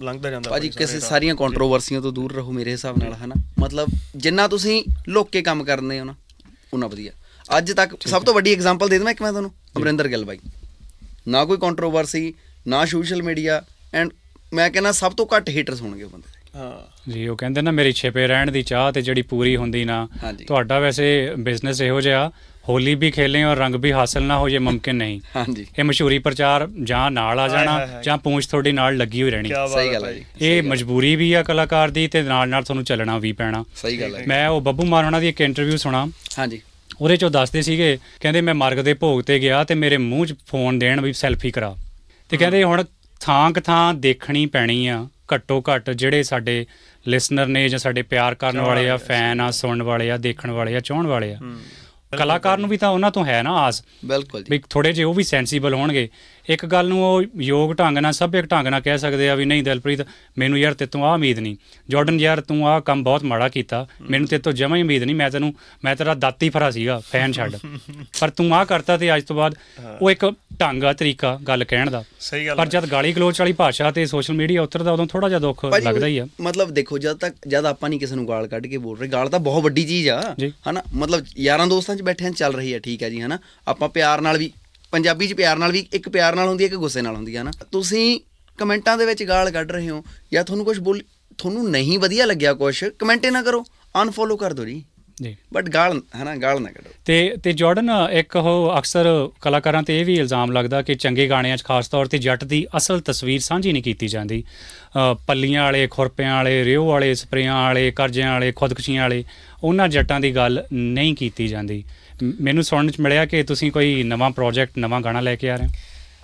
ਲੰਘਦਾ ਜਾਂਦਾ
ਭਾਜੀ ਕਿਸੇ ਸਾਰੀਆਂ ਕੰਟਰੋਵਰਸੀਆਂ ਤੋਂ ਦੂਰ ਰਹੋ ਮੇਰੇ ਹਿਸਾਬ ਨਾਲ, ਹਨਾ। ਮਤਲਬ ਜਿੰਨਾ ਤੁਸੀਂ ਲੁੱਕ ਕੇ ਕੰਮ ਕਰਦੇ ਹੋ ਨਾ ਉਹਨਾਂ ਵਧੀਆ। ਅੱਜ ਤੱਕ ਸਭ ਤੋਂ ਵੱਡੀ ਐਗਜ਼ਾਮਪਲ ਦੇ ਦੇਵਾਂ ਇੱਕ ਮੈਂ ਤੁਹਾਨੂੰ, ਅਮਰਿੰਦਰ ਗਿੱਲ ਬਾਈ, ਨਾ ਕੋਈ ਕੰਟਰੋਵਰਸੀ, ਨਾ ਸੋਸ਼ਲ ਮੀਡੀਆ, ਐਂਡ ਮੈਂ ਕਹਿੰਦਾ ਸਭ ਤੋਂ ਘੱਟ ਹੀਟਰਸ ਹੋਣਗੇ ਉਹ ਬੰਦੇ ਦੇ।
ਹਾਂ ਜੀ, ਉਹ ਕਹਿੰਦੇ ਨਾ ਮੇਰੀ ਛਿਪੇ ਰਹਿਣ ਦੀ ਚਾਹ ਤੇ ਜਿਹੜੀ ਪੂਰੀ ਹੁੰਦੀ ਨਾ। ਤੁਹਾਡਾ ਵੈਸੇ ਬਿਜ਼ਨਸ ਇਹੋ ਜਿਹਾ, ਹੋਲੀ ਵੀ ਖੇਲੇ ਔਰ ਰੰਗ ਵੀ ਹਾਸਲ ਨਾ ਹੋ ਜੇ ਮੁਮਕਿਨ ਨਹੀਂ।
ਹਾਂਜੀ,
ਇਹ ਮਸ਼ਹੂਰੀ ਪ੍ਰਚਾਰ ਜਾਂ ਨਾਲ ਆ ਜਾਣਾ ਜਾਂ ਪੂੰਛ ਤੁਹਾਡੀ ਨਾਲ ਲੱਗੀ ਹੋਈ ਰਹਿਣੀ।
ਸਹੀ ਗੱਲ ਹੈ ਜੀ।
ਇਹ ਮਜਬੂਰੀ ਵੀ ਆ ਕਲਾਕਾਰ ਦੀ ਤੇ ਨਾਲ ਨਾਲ ਤੁਹਾਨੂੰ ਚੱਲਣਾ ਵੀ ਪੈਣਾ।
ਸਹੀ ਗੱਲ ਹੈ।
ਮੈਂ ਉਹ ਬੱਬੂ ਮਾਨ ਹੋਣਾ ਦੀ ਇੱਕ ਇੰਟਰਵਿਊ ਸੁਣਾ।
ਹਾਂਜੀ,
ਉਹਦੇ 'ਚੋਂ ਦੱਸਦੇ ਸੀਗੇ, ਕਹਿੰਦੇ ਮੈਂ ਮਰਗ ਦੇ ਭੋਗ ਤੇ ਗਿਆ ਤੇ ਮੇਰੇ ਮੂੰਹ 'ਚ ਫੋਨ ਦੇਣ ਵੀ ਸੈਲਫੀ ਕਰਾ, ਤੇ ਕਹਿੰਦੇ ਹੁਣ ਥਾਂ ਥਾਂ ਦੇਖਣੀ ਪੈਣੀ ਆ। ਘੱਟੋ ਘੱਟ ਜਿਹੜੇ ਸਾਡੇ ਲਿਸਨਰ ਨੇ ਜਾਂ ਸਾਡੇ ਪਿਆਰ ਕਰਨ ਵਾਲੇ ਆ, ਫੈਨ ਆ, ਸੁਣਨ ਵਾਲੇ ਆ, ਦੇਖਣ ਵਾਲੇ ਆ, ਚਾਹਣ ਵਾਲੇ ਆ, ਕਲਾਕਾਰ ਨੂੰ ਵੀ ਤਾਂ ਉਹਨਾਂ ਤੋਂ ਹੈ ਨਾ ਆਸ।
ਬਿਲਕੁਲ
ਵੀ ਥੋੜ੍ਹੇ ਜਿਹੇ ਉਹ ਵੀ ਸੈਂਸੀਬਲ ਹੋਣਗੇ। ਇੱਕ ਗੱਲ ਨੂੰ ਉਹ ਯੋਗ ਢੰਗ ਨਾਲ, ਸੱਭਿਅਕ ਢੰਗ ਨਾਲ ਕਹਿ ਸਕਦੇ ਆ ਵੀ ਨਹੀਂ ਦਿਲਪ੍ਰੀਤ, ਮੈਨੂੰ ਯਾਰ ਤੇਤੋਂ ਆਹ ਉਮੀਦ ਨਹੀਂ, ਜਾਰਡਨ ਯਾਰ ਤੂੰ ਆਹ ਕੰਮ ਬਹੁਤ ਮਾੜਾ ਕੀਤਾ, ਮੈਨੂੰ ਤੇਤੋਂ ਜਮਾਂ ਹੀ ਉਮੀਦ ਨਹੀਂ, ਮੈਂ ਤੇਰਾ ਦਾਤੀ ਫਰਾ ਸੀਗਾ, ਫੈਨ ਛੱਡ, ਪਰ ਤੂੰ ਆਹ ਕਰਤਾ ਤੇ ਅੱਜ ਤੋਂ ਬਾਅਦ। ਉਹ ਇੱਕ ਢੰਗ ਆ, ਤਰੀਕਾ ਗੱਲ ਕਹਿਣ ਦਾ।
ਸਹੀ ਗੱਲ।
ਪਰ ਜਦ ਗਾਲੀ ਗਲੋਚ ਵਾਲੀ ਭਾਸ਼ਾ ਤੇ ਸੋਸ਼ਲ ਮੀਡੀਆ ਉਤਰਦਾ ਉਦੋਂ ਥੋੜਾ ਜਿਹਾ ਦੁੱਖ ਲੱਗਦਾ ਹੀ ਆ।
ਮਤਲਬ ਦੇਖੋ, ਜਦ ਆਪਾਂ ਨਹੀਂ ਕਿਸੇ ਨੂੰ ਗਾਲ ਕੱਢ ਕੇ ਬੋਲ ਰਹੇ, ਗਾਲ ਤਾਂ ਬਹੁਤ ਵੱਡੀ ਚੀਜ਼ ਆ, ਹਨਾ। ਮਤਲਬ ਯਾਰਾਂ ਦੋਸਤਾਂ 'ਚ ਬੈਠਿਆਂ ਚੱਲ ਰਹੀ ਹੈ, ਠੀਕ ਹੈ ਜੀ, ਹਨਾ। ਆਪਾਂ ਪਿਆਰ ਨਾਲ ਵੀ, ਪੰਜਾਬੀ 'ਚ ਪਿਆਰ ਨਾਲ ਵੀ, ਇੱਕ ਪਿਆਰ ਨਾਲ ਹੁੰਦੀ ਹੈ, ਇੱਕ ਗੁੱਸੇ ਨਾਲ ਹੁੰਦੀ ਹੈ ਨਾ। ਤੁਸੀਂ ਕਮੈਂਟਾਂ ਦੇ ਵਿੱਚ ਗਾਲ ਕੱਢ ਰਹੇ ਹੋ ਜਾਂ ਤੁਹਾਨੂੰ ਕੁਝ ਤੁਹਾਨੂੰ ਨਹੀਂ ਵਧੀਆ ਲੱਗਿਆ, ਕੁਛ ਕਮੈਂਟ ਨਾ ਕਰੋ, ਅਨਫੋਲੋ ਕਰ ਦਿਓ ਜੀ, ਬਟ ਗਾਲ ਨਾ ਕੱਢੋ। ਤੇ
ਜਾਰਡਨ, ਇੱਕ ਉਹ ਅਕਸਰ ਕਲਾਕਾਰਾਂ ਤੇ ਇਹ ਵੀ ਇਲਜ਼ਾਮ ਲੱਗਦਾ ਕਿ ਚੰਗੇ ਗਾਣਿਆਂ 'ਚ ਖਾਸ ਤੌਰ ਤੇ ਜੱਟ ਦੀ ਅਸਲ ਤਸਵੀਰ ਸਾਂਝੀ ਨਹੀਂ ਕੀਤੀ ਜਾਂਦੀ। ਪੱਲੀਆਂ ਵਾਲੇ, ਖੁਰਪਿਆਂ ਵਾਲੇ, ਰਿਓ ਵਾਲੇ, ਸਪਰੇਆਂ ਵਾਲੇ, ਕਰਜ਼ਿਆਂ ਵਾਲੇ, ਖੁਦਕੁਸ਼ੀਆਂ ਵਾਲੇ, ਉਹਨਾਂ ਜੱਟਾਂ ਦੀ ਗੱਲ ਨਹੀਂ ਕੀਤੀ ਜਾਂਦੀ। ਮੈਨੂੰ ਸੁਣਨ 'ਚ ਮਿਲਿਆ ਕਿ ਤੁਸੀਂ ਕੋਈ ਨਵਾਂ ਪ੍ਰੋਜੈਕਟ, ਨਵਾਂ ਗਾਣਾ ਲੈ ਕੇ ਆ ਰਹੇ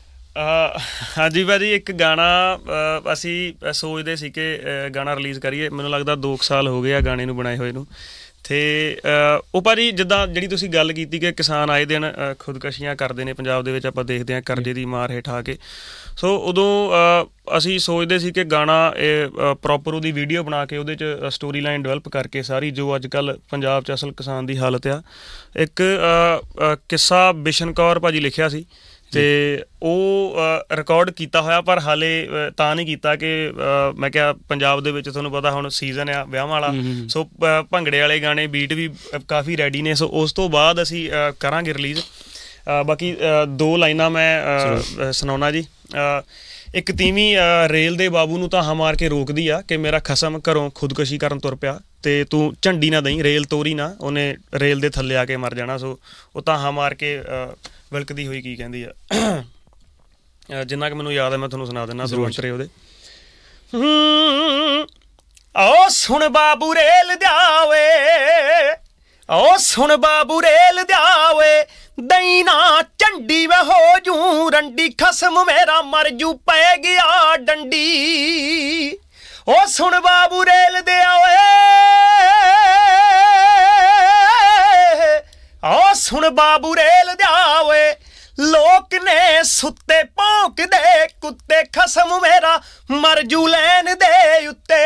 ਹੋ।
ਹਾਂਜੀ ਭਾਜੀ, ਇੱਕ ਗਾਣਾ ਅਸੀਂ ਸੋਚਦੇ ਸੀ ਕਿ ਗਾਣਾ ਰਿਲੀਜ਼ ਕਰੀਏ। ਮੈਨੂੰ ਲੱਗਦਾ 2 ਸਾਲ ਹੋ ਗਏ ਆ ਗਾਣੇ ਨੂੰ ਬਣਾਏ ਹੋਏ ਨੂੰ। ਅਤੇ ਉਹ ਭਾਜੀ ਜਿੱਦਾਂ ਜਿਹੜੀ ਤੁਸੀਂ ਗੱਲ ਕੀਤੀ ਕਿ ਕਿਸਾਨ ਆਏ ਦਿਨ ਖੁਦਕਸ਼ੀਆਂ ਕਰਦੇ ਨੇ ਪੰਜਾਬ ਦੇ ਵਿੱਚ, ਆਪਾਂ ਦੇਖਦੇ ਹਾਂ ਕਰਜ਼ੇ ਦੀ ਮਾਰ ਹੇਠ ਆ ਕੇ। ਸੋ ਉਦੋਂ ਅਸੀਂ ਸੋਚਦੇ ਸੀ ਕਿ ਗਾਣਾ ਪ੍ਰੋਪਰ ਉਹਦੀ ਵੀਡੀਓ ਬਣਾ ਕੇ ਉਹਦੇ 'ਚ ਸਟੋਰੀ ਲਾਈਨ ਡਿਵੈਲਪ ਕਰਕੇ ਸਾਰੀ, ਜੋ ਅੱਜ ਕੱਲ੍ਹ ਪੰਜਾਬ 'ਚ ਅਸਲ ਕਿਸਾਨ ਦੀ ਹਾਲਤ ਆ। ਇੱਕ ਕਿੱਸਾ ਬਿਸ਼ਨ ਕੌਰ ਭਾਜੀ ਲਿਖਿਆ ਸੀ ਅਤੇ ਉਹ ਰਿਕਾਰਡ ਕੀਤਾ ਹੋਇਆ, ਪਰ ਹਾਲੇ ਤਾਂ ਨਹੀਂ ਕੀਤਾ ਕਿ ਮੈਂ ਕਿਹਾ ਪੰਜਾਬ ਦੇ ਵਿੱਚ ਤੁਹਾਨੂੰ ਪਤਾ ਹੁਣ ਸੀਜ਼ਨ ਆ ਵਿਆਹਾਂ ਵਾਲਾ, ਸੋ ਭੰਗੜੇ ਵਾਲੇ ਗਾਣੇ, ਬੀਟ ਵੀ ਕਾਫੀ ਰੈਡੀ ਨੇ। ਸੋ ਉਸ ਤੋਂ ਬਾਅਦ ਅਸੀਂ ਕਰਾਂਗੇ ਰਿਲੀਜ਼। ਬਾਕੀ 2 ਲਾਈਨਾਂ ਮੈਂ ਸੁਣਾਉਣਾ ਜੀ। ਇੱਕ ਤੀਵੀਂ ਰੇਲ ਦੇ ਬਾਬੂ ਨੂੰ ਤਾਂ ਮਾਰ ਕੇ ਰੋਕਦੀ ਆ ਕਿ ਮੇਰਾ ਖਸਮ ਘਰੋਂ ਖੁਦਕੁਸ਼ੀ ਕਰਨ ਤੁਰ ਪਿਆ, ਤੇ ਤੂੰ ਝੰਡੀ ਨਾ ਦਈ, ਰੇਲ ਤੋਰੀ ਨਾ, ਉਹਨੇ ਰੇਲ ਦੇ ਥੱਲੇ ਆ ਕੇ ਮਰ ਜਾਣਾ। ਸੋ ਉਹ ਤਾਂ ਮਾਰ ਕੇ ਵਿਲਕਦੀ ਹੋਈ ਕੀ ਕਹਿੰਦੀ ਆ, ਜਿੰਨਾ ਕਿ ਮੈਨੂੰ ਯਾਦ ਹੈ ਮੈਂ ਤੁਹਾਨੂੰ ਸੁਣਾ ਦਿੰਦਾ ਜ਼ਰੂਰ ਉਹਦੇ। ਓ ਸੁਣ ਬਾਬੂ ਰੇਲ ਦਿਆਵੇ, ਓ ਸੁਣ ਬਾਬੂ ਰੇਲ ਦਿਆਵੇ, ਦਈ ਨਾ ਝੰਡੀ ਵੇ ਹੋ ਜੂ ਰੰਡੀ, ਖਸਮ ਮੇਰਾ ਮਰ ਜੂ ਪੈ ਗਿਆ ਡੰਡੀ। ਓ ਸੁਣ ਬਾਬੂ ਰੇਲ ਦਿਆਵੇ, ਓ ਸੁਣ ਬਾਬੂ ਰੇਲ ਦਿਆਵੇ, ਲੋਕ ਨੇ ਸੁੱਤੇ ਭੌਂਕਦੇ ਕੁੱਤੇ, ਖਸਮ ਮੇਰਾ ਮਰ ਜੂ ਲੈਣ ਦੇ ਉੱਤੇ।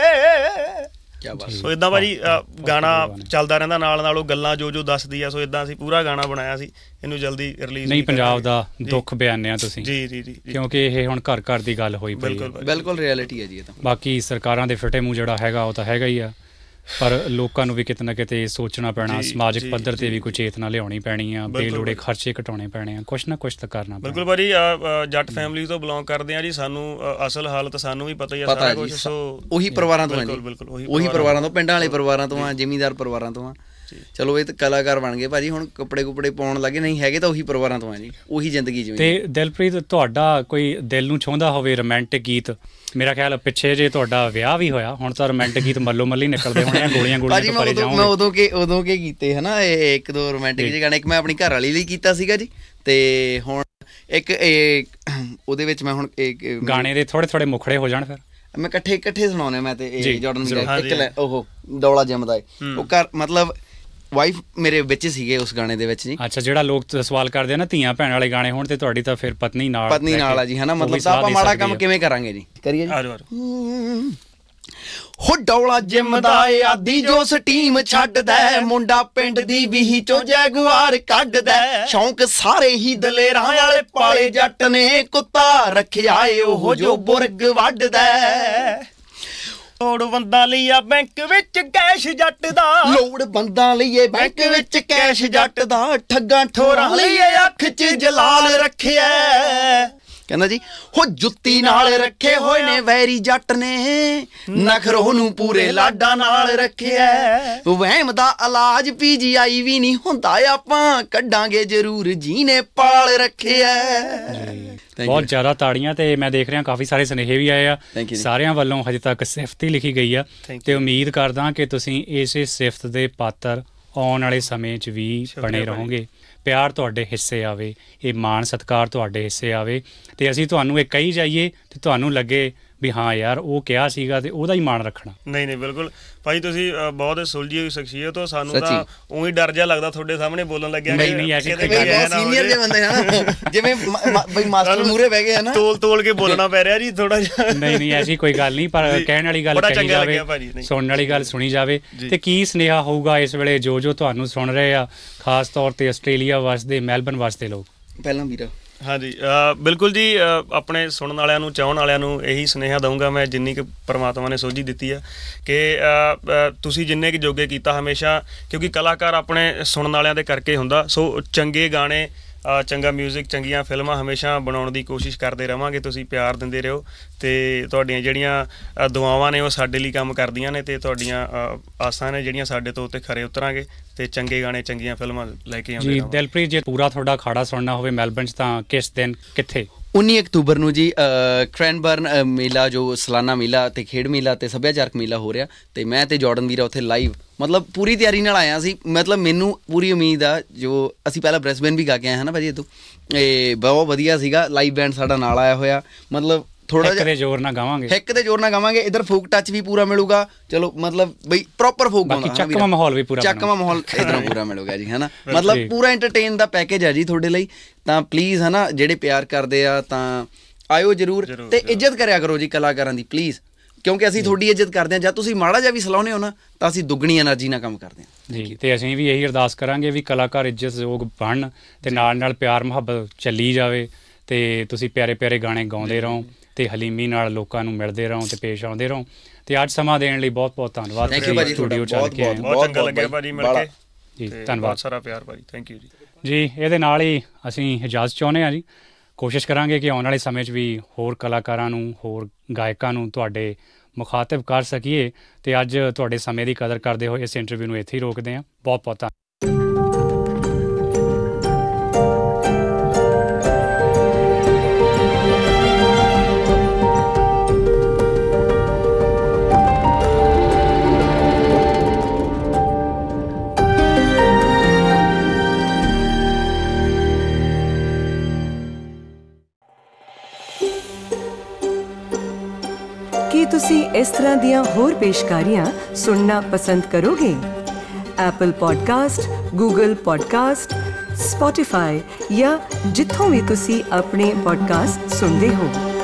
ਸੋ ਇੱਦਾਂ ਭਾਜੀ ਗਾਣਾ ਚੱਲਦਾ ਰਹਿੰਦਾ, ਨਾਲ ਨਾਲ ਉਹ ਗੱਲਾਂ ਜੋ ਦੱਸਦੀ ਆ। ਸੋ ਇੱਦਾਂ ਅਸੀਂ ਪੂਰਾ ਗਾਣਾ ਬਣਾਇਆ ਸੀ, ਇਹਨੂੰ ਜਲਦੀ ਰਿਲੀਜ਼
ਨਹੀਂ। ਪੰਜਾਬ ਦਾ ਦੁੱਖ ਬਿਆਨਿਆ ਤੁਸੀਂ।
ਜੀ,
ਕਿਉਂਕਿ ਇਹ ਹੁਣ ਘਰ ਘਰ ਦੀ ਗੱਲ ਹੋਈ ਪਈ।
ਬਿਲਕੁਲ ਰਿਐਲਿਟੀ ਹੈ ਜੀ ਇਹ ਤਾਂ।
ਬਾਕੀ ਸਰਕਾਰਾਂ ਦੇ ਫਿੱਟੇ ਮੂੰਹ ਜਿਹੜਾ ਹੈਗਾ ਉਹ ਤਾਂ ਹੈਗਾ ਹੀ ਆ, ਪਰ ਲੋਕਾਂ ਨੂੰ ਵੀ ਕਿਤੇ ਨਾ ਕਿਤੇ ਸੋਚਣਾ ਪੈਣਾ, ਸਮਾਜਿਕ ਪੱਧਰ ਤੇ ਵੀ ਕੋਈ ਚੇਤਨਾ ਲਿਆਉਣੀ ਪੈਣੀ ਆ, ਬੇਲੋੜੇ ਖਰਚੇ ਘਟਾਉਣੇ ਪੈਣੇ ਆ, ਕੁਛ ਨਾ ਕੁਛ ਤਾਂ ਕਰਨਾ ਪੈਣਾ।
ਬਿਲਕੁਲ ਭਾਜੀ, ਜੱਟ ਫੈਮਿਲੀ ਤੋਂ ਬਿਲੋਂਗ ਕਰਦੇ ਆ ਜੀ, ਸਾਨੂੰ ਅਸਲ ਹਾਲਤ ਸਾਨੂੰ ਵੀ ਪਤਾ ਹੀ ਆ ਸਾਰਾ ਕੁਝ। ਸੋ
ਉਹੀ ਪਰਿਵਾਰਾਂ ਤੋਂ ਆ ਜੀ, ਉਹੀ ਪਰਿਵਾਰਾਂ ਤੋਂ, ਪਿੰਡਾਂ ਵਾਲੇ ਪਰਿਵਾਰਾਂ ਤੋਂ ਆ, ਜ਼ਿਮੀਂਦਾਰ ਪਰਿਵਾਰਾਂ ਤੋਂ ਆ। ਚਲੋ ਇਹ ਤਾਂ ਕਲਾਕਾਰ ਬਣ ਗਏ ਭਾਜੀ, ਹੁਣ ਕੱਪੜੇ ਕੁਪੜੇ ਪਾਉਣ ਲੱਗੇ, ਨਹੀਂ ਹੈਗੇ ਤਾਂ ਉਹੀ ਪਰਿਵਾਰਾਂ ਤੋਂ ਆ ਜੀ, ਉਹੀ ਜ਼ਿੰਦਗੀ ਜਿਵੇਂ।
ਤੇ ਦਿਲਪ੍ਰੀਤ, ਤੁਹਾਡਾ ਕੋਈ ਦਿਲ ਨੂੰ ਛੂੰਹਦਾ ਹੋਵੇ ਰੋਮਾਂਟਿਕ ਗੀਤ? ਮੇਰਾ ਖਿਆਲ ਪਿੱਛੇ ਜੇ ਤੁਹਾਡਾ ਵਿਆਹ ਵੀ ਹੋਇਆ, ਹੁਣ ਤਾਂ ਰੋਮਾਂਟਿਕ ਗੀਤ ਮੱਲੋ ਮੱਲੀ ਨਿਕਲਦੇ ਹੋਣੇ ਆ, ਗੋਲੀਆਂ ਤੋਂ ਭਰੇ ਜਾਓਗੇ।
ਮੈਂ ਉਦੋਂ ਕੇ ਕੀਤੇ ਹਨਾ, ਇਹ 1-2 ਰੋਮਾਂਟਿਕ ਜਿਹੇ ਗਾਣੇ। ਇੱਕ ਮੈਂ ਆਪਣੀ ਘਰ ਵਾਲੀ ਲਈ ਕੀਤਾ ਸੀਗਾ ਜੀ, ਤੇ ਹੁਣ ਇੱਕ ਉਹਦੇ ਵਿੱਚ ਮੈਂ ਹੁਣ
ਗਾਣੇ ਦੇ ਥੋੜੇ ਮੁਖੜੇ ਹੋ ਜਾਣ, ਫਿਰ
ਮੈਂ ਇਕੱਠੇ ਸੁਣਾਉਣੇ ਮੈਂ ਤੇ ਜਾਰਡਨ ਉਹ ਡੌਲਾ ਜਿਮ ਦਾ ਉਹ ਘਰ, ਮਤਲਬ ਵਾਈਫ ਮੇਰੇ ਵਿੱਚ ਸੀਗੇ ਉਸ ਗਾਣੇ ਦੇ ਵਿੱਚ ਜੀ।
ਅੱਛਾ, ਜਿਹੜਾ ਲੋਕ ਸਵਾਲ ਕਰਦੇ ਆ ਨਾ ਧੀਆਂ ਭੈਣ ਵਾਲੇ ਗਾਣੇ ਹੋਣ ਤੇ ਤੁਹਾਡੀ ਤਾਂ ਫਿਰ ਪਤਨੀ ਨਾਲ
ਆ ਜੀ, ਹਨਾ। ਮਤਲਬ ਆਪਾਂ ਮਾੜਾ ਕੰਮ ਕਿਵੇਂ ਕਰਾਂਗੇ ਜੀ, ਕਰੀਏ ਜੀ। ਹੋ ਡੌਲਾ ਜਿਮ ਦਾ ਆਦੀ ਜੋ ਸਟੀਮ ਛੱਡਦਾ, ਮੁੰਡਾ ਪਿੰਡ ਦੀ ਵੀਹੀ ਚੋਂ ਜੈਗੁਆਰ ਕੱਢਦਾ। ਸ਼ੌਂਕ ਸਾਰੇ ਹੀ ਦਲੇਰਾਂ ਵਾਲੇ ਪਾਲੇ ਜੱਟ ਨੇ, ਕੁੱਤਾ ਰੱਖਿਆ ਏ ਉਹ ਜੋ ਬੁਰਗ ਵੱਢਦਾ।
ਲੋੜਵੰਦਾਂ ਲਈ ਆ ਬੈਂਕ ਵਿੱਚ ਕੈਸ਼ ਜੱਟ ਦਾ,
ਲੋੜਵੰਦਾਂ ਲਈ ਬੈਂਕ ਵਿੱਚ ਕੈਸ਼ ਜੱਟ ਦਾ। ਠੱਗਾਂ ਠੋਰਾਂ ਲਈ ਅੱਖ 'ਚ ਜਲਾਲ ਰੱਖਿਆ। ਕਹਿੰਦਾ ਜੀ ਹੋ ਜੁੱਤੀ ਨਾਲ ਰੱਖੇ ਹੋਏ ਨੇ ਵੈਰੀ ਜੱਟ ਨੇ, ਨਖਰੋ ਨੂੰ ਪੂਰੇ ਲਾਡਾਂ ਨਾਲ ਰੱਖਿਆ। ਵਹਿਮ ਦਾ ਇਲਾਜ PGI ਵੀ ਨਹੀਂ ਹੁੰਦਾ, ਆਪਾਂ ਕੱਢਾਂਗੇ ਜ਼ਰੂਰ ਜਿਹਨੇ ਪਾਲ ਰੱਖਿਆ।
ਬਹੁਤ ਜ਼ਿਆਦਾ ਤਾੜੀਆਂ ਤੇ ਮੈਂ ਦੇਖ ਰਿਹਾ ਕਾਫੀ ਸਾਰੇ ਸੁਨੇਹੇ ਵੀ ਆਏ ਆ ਸਾਰਿਆਂ ਵੱਲੋਂ। ਹਜੇ ਤੱਕ ਸਿਫਤ ਹੀ ਲਿਖੀ ਗਈ ਆ ਤੇ ਉਮੀਦ ਕਰਦਾ ਕਿ ਤੁਸੀਂ ਇਸੇ ਸਿਫਤ ਦੇ ਪਾਤਰ ਆਉਣ ਵਾਲੇ ਸਮੇਂ 'ਚ ਵੀ ਬਣੇ ਰਹੋਗੇ। ਪਿਆਰ ਤੁਹਾਡੇ ਹਿੱਸੇ ਆਵੇ, ਇਹ ਮਾਣ ਸਤਿਕਾਰ ਤੁਹਾਡੇ ਹਿੱਸੇ ਆਵੇ ਤੇ ਅਸੀਂ ਤੁਹਾਨੂੰ ਇਹ ਕਹੀ ਜਾਈਏ ਤੇ ਤੁਹਾਨੂੰ ਲੱਗੇ ਵੀ ਹਾਂ ਯਾਰ ਉਹ ਕਿਹਾ ਸੀਗਾ ਤੇ ਉਹਦਾ ਹੀ ਮਾਣ ਰੱਖਣਾ।
ਨਹੀਂ ਬਿਲਕੁਲ ਭਾਈ, ਤੁਸੀਂ ਬਹੁਤ ਸੁਲਝੀ ਹੋਈ ਸ਼ਖਸੀਅਤ ਹੋ। ਸਾਨੂੰ ਤਾਂ ਉਹੀ ਡਰ ਜਿਹਾ ਲੱਗਦਾ ਤੁਹਾਡੇ ਸਾਹਮਣੇ ਬੋਲਣ ਲੱਗਿਆ।
ਨਹੀਂ ਐਸੀ ਕੋਈ ਗੱਲ ਨਹੀਂ, ਸੀਨੀਅਰ ਜਿਹੇ ਬੰਦੇ ਹਨ ਜਿਵੇਂ ਬਈ ਮਾਸਟਰ ਮੂਰੇ ਬਹਿ ਗਏ ਹਨ, ਤੋਲ ਕੇ ਬੋਲਣਾ ਪੈ ਰਿਹਾ ਜੀ ਥੋੜਾ ਜਿਹਾ।
ਨਹੀਂ ਐਸੀ ਕੋਈ ਗੱਲ ਨਹੀਂ, ਪਰ ਕਹਿਣ ਵਾਲੀ ਗੱਲ ਕਹੀ ਜਾਵੇ, ਸੁਣਨ ਵਾਲੀ ਗੱਲ ਸੁਣੀ ਜਾਵੇ। ਤੇ ਕੀ ਸੁਨੇਹਾ ਹੋਊਗਾ ਇਸ ਵੇਲੇ ਜੋ ਤੁਹਾਨੂੰ ਸੁਣ ਰਹੇ ਆ, ਖਾਸ ਤੌਰ ਤੇ ਆਸਟ੍ਰੇਲੀਆ ਵਾਸਤੇ, ਮੈਲਬਨ ਵਾਸਤੇ ਲੋਕ? ਪਹਿਲਾਂ ਵੀਰਾ
ਹਾਂਜੀ ਬਿਲਕੁਲ ਜੀ, ਆਪਣੇ ਸੁਣਨ ਵਾਲਿਆਂ ਨੂੰ, ਚਾਹਣ ਵਾਲਿਆਂ ਨੂੰ ਇਹੀ ਸੁਨੇਹਾ ਦਊਂਗਾ ਮੈਂ, ਜਿੰਨੀ ਕੁ ਪਰਮਾਤਮਾ ਨੇ ਸੋਝੀ ਦਿੱਤੀ ਆ, ਕਿ ਤੁਸੀਂ ਜਿੰਨੇ ਕੁ ਜੋਗੇ ਕੀਤਾ ਹਮੇਸ਼ਾ, ਕਿਉਂਕਿ ਕਲਾਕਾਰ ਆਪਣੇ ਸੁਣਨ ਵਾਲਿਆਂ ਦੇ ਕਰਕੇ ਹੁੰਦਾ। ਸੋ ਚੰਗੇ ਗਾਣੇ, ਚੰਗਾ ਮਿਊਜ਼ਿਕ, ਚੰਗੀਆਂ ਫਿਲਮਾਂ ਹਮੇਸ਼ਾ ਬਣਾਉਣ ਦੀ ਕੋਸ਼ਿਸ਼ ਕਰਦੇ ਰਹਾਂਗੇ। ਤੁਸੀਂ ਪਿਆਰ ਦਿੰਦੇ ਰਹੋ ਤੇ ਤੁਹਾਡੀਆਂ ਜਿਹੜੀਆਂ ਦੁਆਵਾਂ ਨੇ ਉਹ ਸਾਡੇ ਲਈ ਕੰਮ ਕਰਦੀਆਂ ਨੇ, ਤੇ ਤੁਹਾਡੀਆਂ ਆਸਾਂ ਨੇ ਜਿਹੜੀਆਂ ਸਾਡੇ ਤੋਂ ਉੱਤੇ ਖਰੇ ਉਤਰਾਂਗੇ ਤੇ ਚੰਗੇ ਗਾਣੇ, ਚੰਗੀਆਂ ਫਿਲਮਾਂ ਲੈ ਕੇ ਆਉਂਦੇ।
ਜੀ ਦਿਲਪ੍ਰੀਤ, ਜੇ ਪੂਰਾ ਤੁਹਾਡਾ ਅਖਾੜਾ ਸੁਣਨਾ ਹੋਵੇ ਮੈਲਬਨ 'ਚ ਤਾਂ ਕਿਸ ਦਿਨ, ਕਿੱਥੇ?
19 ਅਕਤੂਬਰ ਨੂੰ ਜੀ ਕ੍ਰੈਨਬਰਨ ਮੇਲਾ, ਜੋ ਸਾਲਾਨਾ ਮੇਲਾ ਤੇ ਖੇਡ ਮੇਲਾ ਤੇ ਸੱਭਿਆਚਾਰਕ ਮੇਲਾ ਹੋ ਰਿਹਾ, ਤੇ ਮੈਂ ਤੇ ਜਾਰਡਨ ਵੀਰਾ ਉੱਥੇ ਲਾਈਵ ਮਤਲਬ ਪੂਰੀ ਤਿਆਰੀ ਨਾਲ ਆਇਆ ਸੀ। ਮਤਲਬ ਮੈਨੂੰ ਪੂਰੀ ਉਮੀਦ ਆ, ਜੋ ਅਸੀਂ ਪਹਿਲਾਂ ਬ੍ਰਿਸਬੇਨ ਵੀ ਗਾ ਕੇ ਆਏ ਹਾਂ ਨਾ ਭਾਜੀ, ਇਹ ਬਹੁਤ ਵਧੀਆ ਸੀਗਾ। ਲਾਈਵ ਬੈਂਡ ਸਾਡਾ ਨਾਲ ਆਇਆ ਹੋਇਆ, ਮਤਲਬ ਥੋੜਾ ਜਿਹਾ
ਜ਼ੋਰ ਨਾਲ ਗਾਵਾਂਗੇ,
ਹਿੱਕ ਦੇ ਜ਼ੋਰ ਨਾਲ ਗਾਵਾਂਗੇ। ਇੱਧਰ ਫੋਕ ਟੱਚ ਵੀ ਪੂਰਾ ਮਿਲੂਗਾ, ਚਲੋ ਮਤਲਬ ਬਈ ਪ੍ਰੋਪਰ ਫੋਕ ਗਾਉਣਾ,
ਚੱਕਵਾਂ ਮਾਹੌਲ ਵੀ ਪੂਰਾ,
ਚੱਕਵਾਂ ਮਾਹੌਲ ਇੱਧਰੋਂ ਪੂਰਾ ਮਿਲੂਗਾ ਜੀ, ਹਨਾ। ਮਤਲਬ ਪੂਰਾ ਐਂਟਰਟੇਨ ਦਾ ਪੈਕੇਜ ਹੈ ਜੀ ਤੁਹਾਡੇ ਲਈ। ਤਾਂ ਪਲੀਜ਼ ਹਨਾ, ਜਿਹੜੇ ਪਿਆਰ ਕਰਦੇ ਆ ਤਾਂ ਆਇਓ ਜ਼ਰੂਰ, ਤੇ ਇੱਜ਼ਤ ਕਰਿਆ ਕਰੋ ਜੀ ਕਲਾਕਾਰਾਂ ਦੀ ਪਲੀਜ਼, ਕਿਉਂਕਿ ਅਸੀਂ ਤੁਹਾਡੀ ਇੱਜ਼ਤ ਕਰਦੇ ਹਾਂ। ਜਦ ਤੁਸੀਂ ਮਾੜਾ ਜਿਹਾ ਵੀ ਸਲਾਹੁੰਦੇ ਹੋ ਨਾ, ਤਾਂ ਅਸੀਂ ਦੁੱਗਣੀ ਐਨਰਜੀ ਨਾਲ ਕੰਮ ਕਰਦੇ ਹਾਂ
ਜੀ। ਤੇ ਅਸੀਂ ਵੀ ਇਹੀ ਅਰਦਾਸ ਕਰਾਂਗੇ ਵੀ ਕਲਾਕਾਰ ਇੱਜ਼ਤਯੋਗ ਬਣਨ ਤੇ ਨਾਲ ਪਿਆਰ ਮੁਹੱਬਤ ਚੱਲੀ ਜਾਵੇ, ਤੇ ਤੁਸੀਂ ਪਿਆਰੇ ਪਿਆਰੇ ਗਾਣੇ ਗਾਉਂਦੇ ਰਹੋ ਤੇ ਹਲੀਮੀ ਨਾਲ ਲੋਕਾਂ ਨੂੰ ਮਿਲਦੇ ਰਹੋ ਤੇ ਪੇਸ਼ ਆਉਂਦੇ ਰਹੋ। ਤੇ ਅੱਜ ਸਮਾਂ ਦੇਣ ਲਈ ਬਹੁਤ ਬਹੁਤ ਧੰਨਵਾਦ।
ਸਟੂਡੀਓ ਚੱਲ ਕੇ ਬਹੁਤ ਚੰਗਾ ਲੱਗਿਆ ਭਾਜੀ ਮਿਲ ਕੇ
ਜੀ, ਧੰਨਵਾਦ,
ਸਾਰਾ ਪਿਆਰ ਭਾਜੀ, ਥੈਂਕ ਯੂ
ਜੀ। ਇਹਦੇ ਨਾਲ ਹੀ ਅਸੀਂ ਇਜਾਜ਼ਤ ਚਾਹੁੰਦੇ ਹਾਂ ਜੀ। ਕੋਸ਼ਿਸ਼ ਕਰਾਂਗੇ ਕਿ ਆਉਣ ਵਾਲੇ ਸਮੇਂ 'ਚ ਵੀ ਹੋਰ ਕਲਾਕਾਰਾਂ ਨੂੰ, ਹੋਰ ਗਾਇਕਾਂ ਨੂੰ ਤੁਹਾਡੇ ਮੁਖਾਤਿਬ ਕਰ ਸਕੀਏ। ਤੇ ਅੱਜ ਤੁਹਾਡੇ ਸਮੇਂ ਦੀ ਕਦਰ ਕਰਦੇ ਹੋਏ ਇਸ ਇੰਟਰਵਿਊ ਨੂੰ ਇੱਥੇ ਹੀ ਰੋਕਦੇ ਹਾਂ। ਬਹੁਤ ਬਹੁਤ ਧੰਨਵਾਦ।
ਕੀ ਤੁਸੀਂ ਇਸ ਤਰ੍ਹਾਂ ਦੀਆਂ ਹੋਰ ਪੇਸ਼ਕਾਰੀਆਂ ਸੁਣਨਾ ਪਸੰਦ ਕਰੋਗੇ? Apple podcast, Google podcast, Spotify ਜਾਂ ਜਿੱਥੋਂ ਵੀ ਤੁਸੀਂ ਆਪਣੇ ਪੋਡਕਾਸਟ ਸੁਣਦੇ ਹੋ।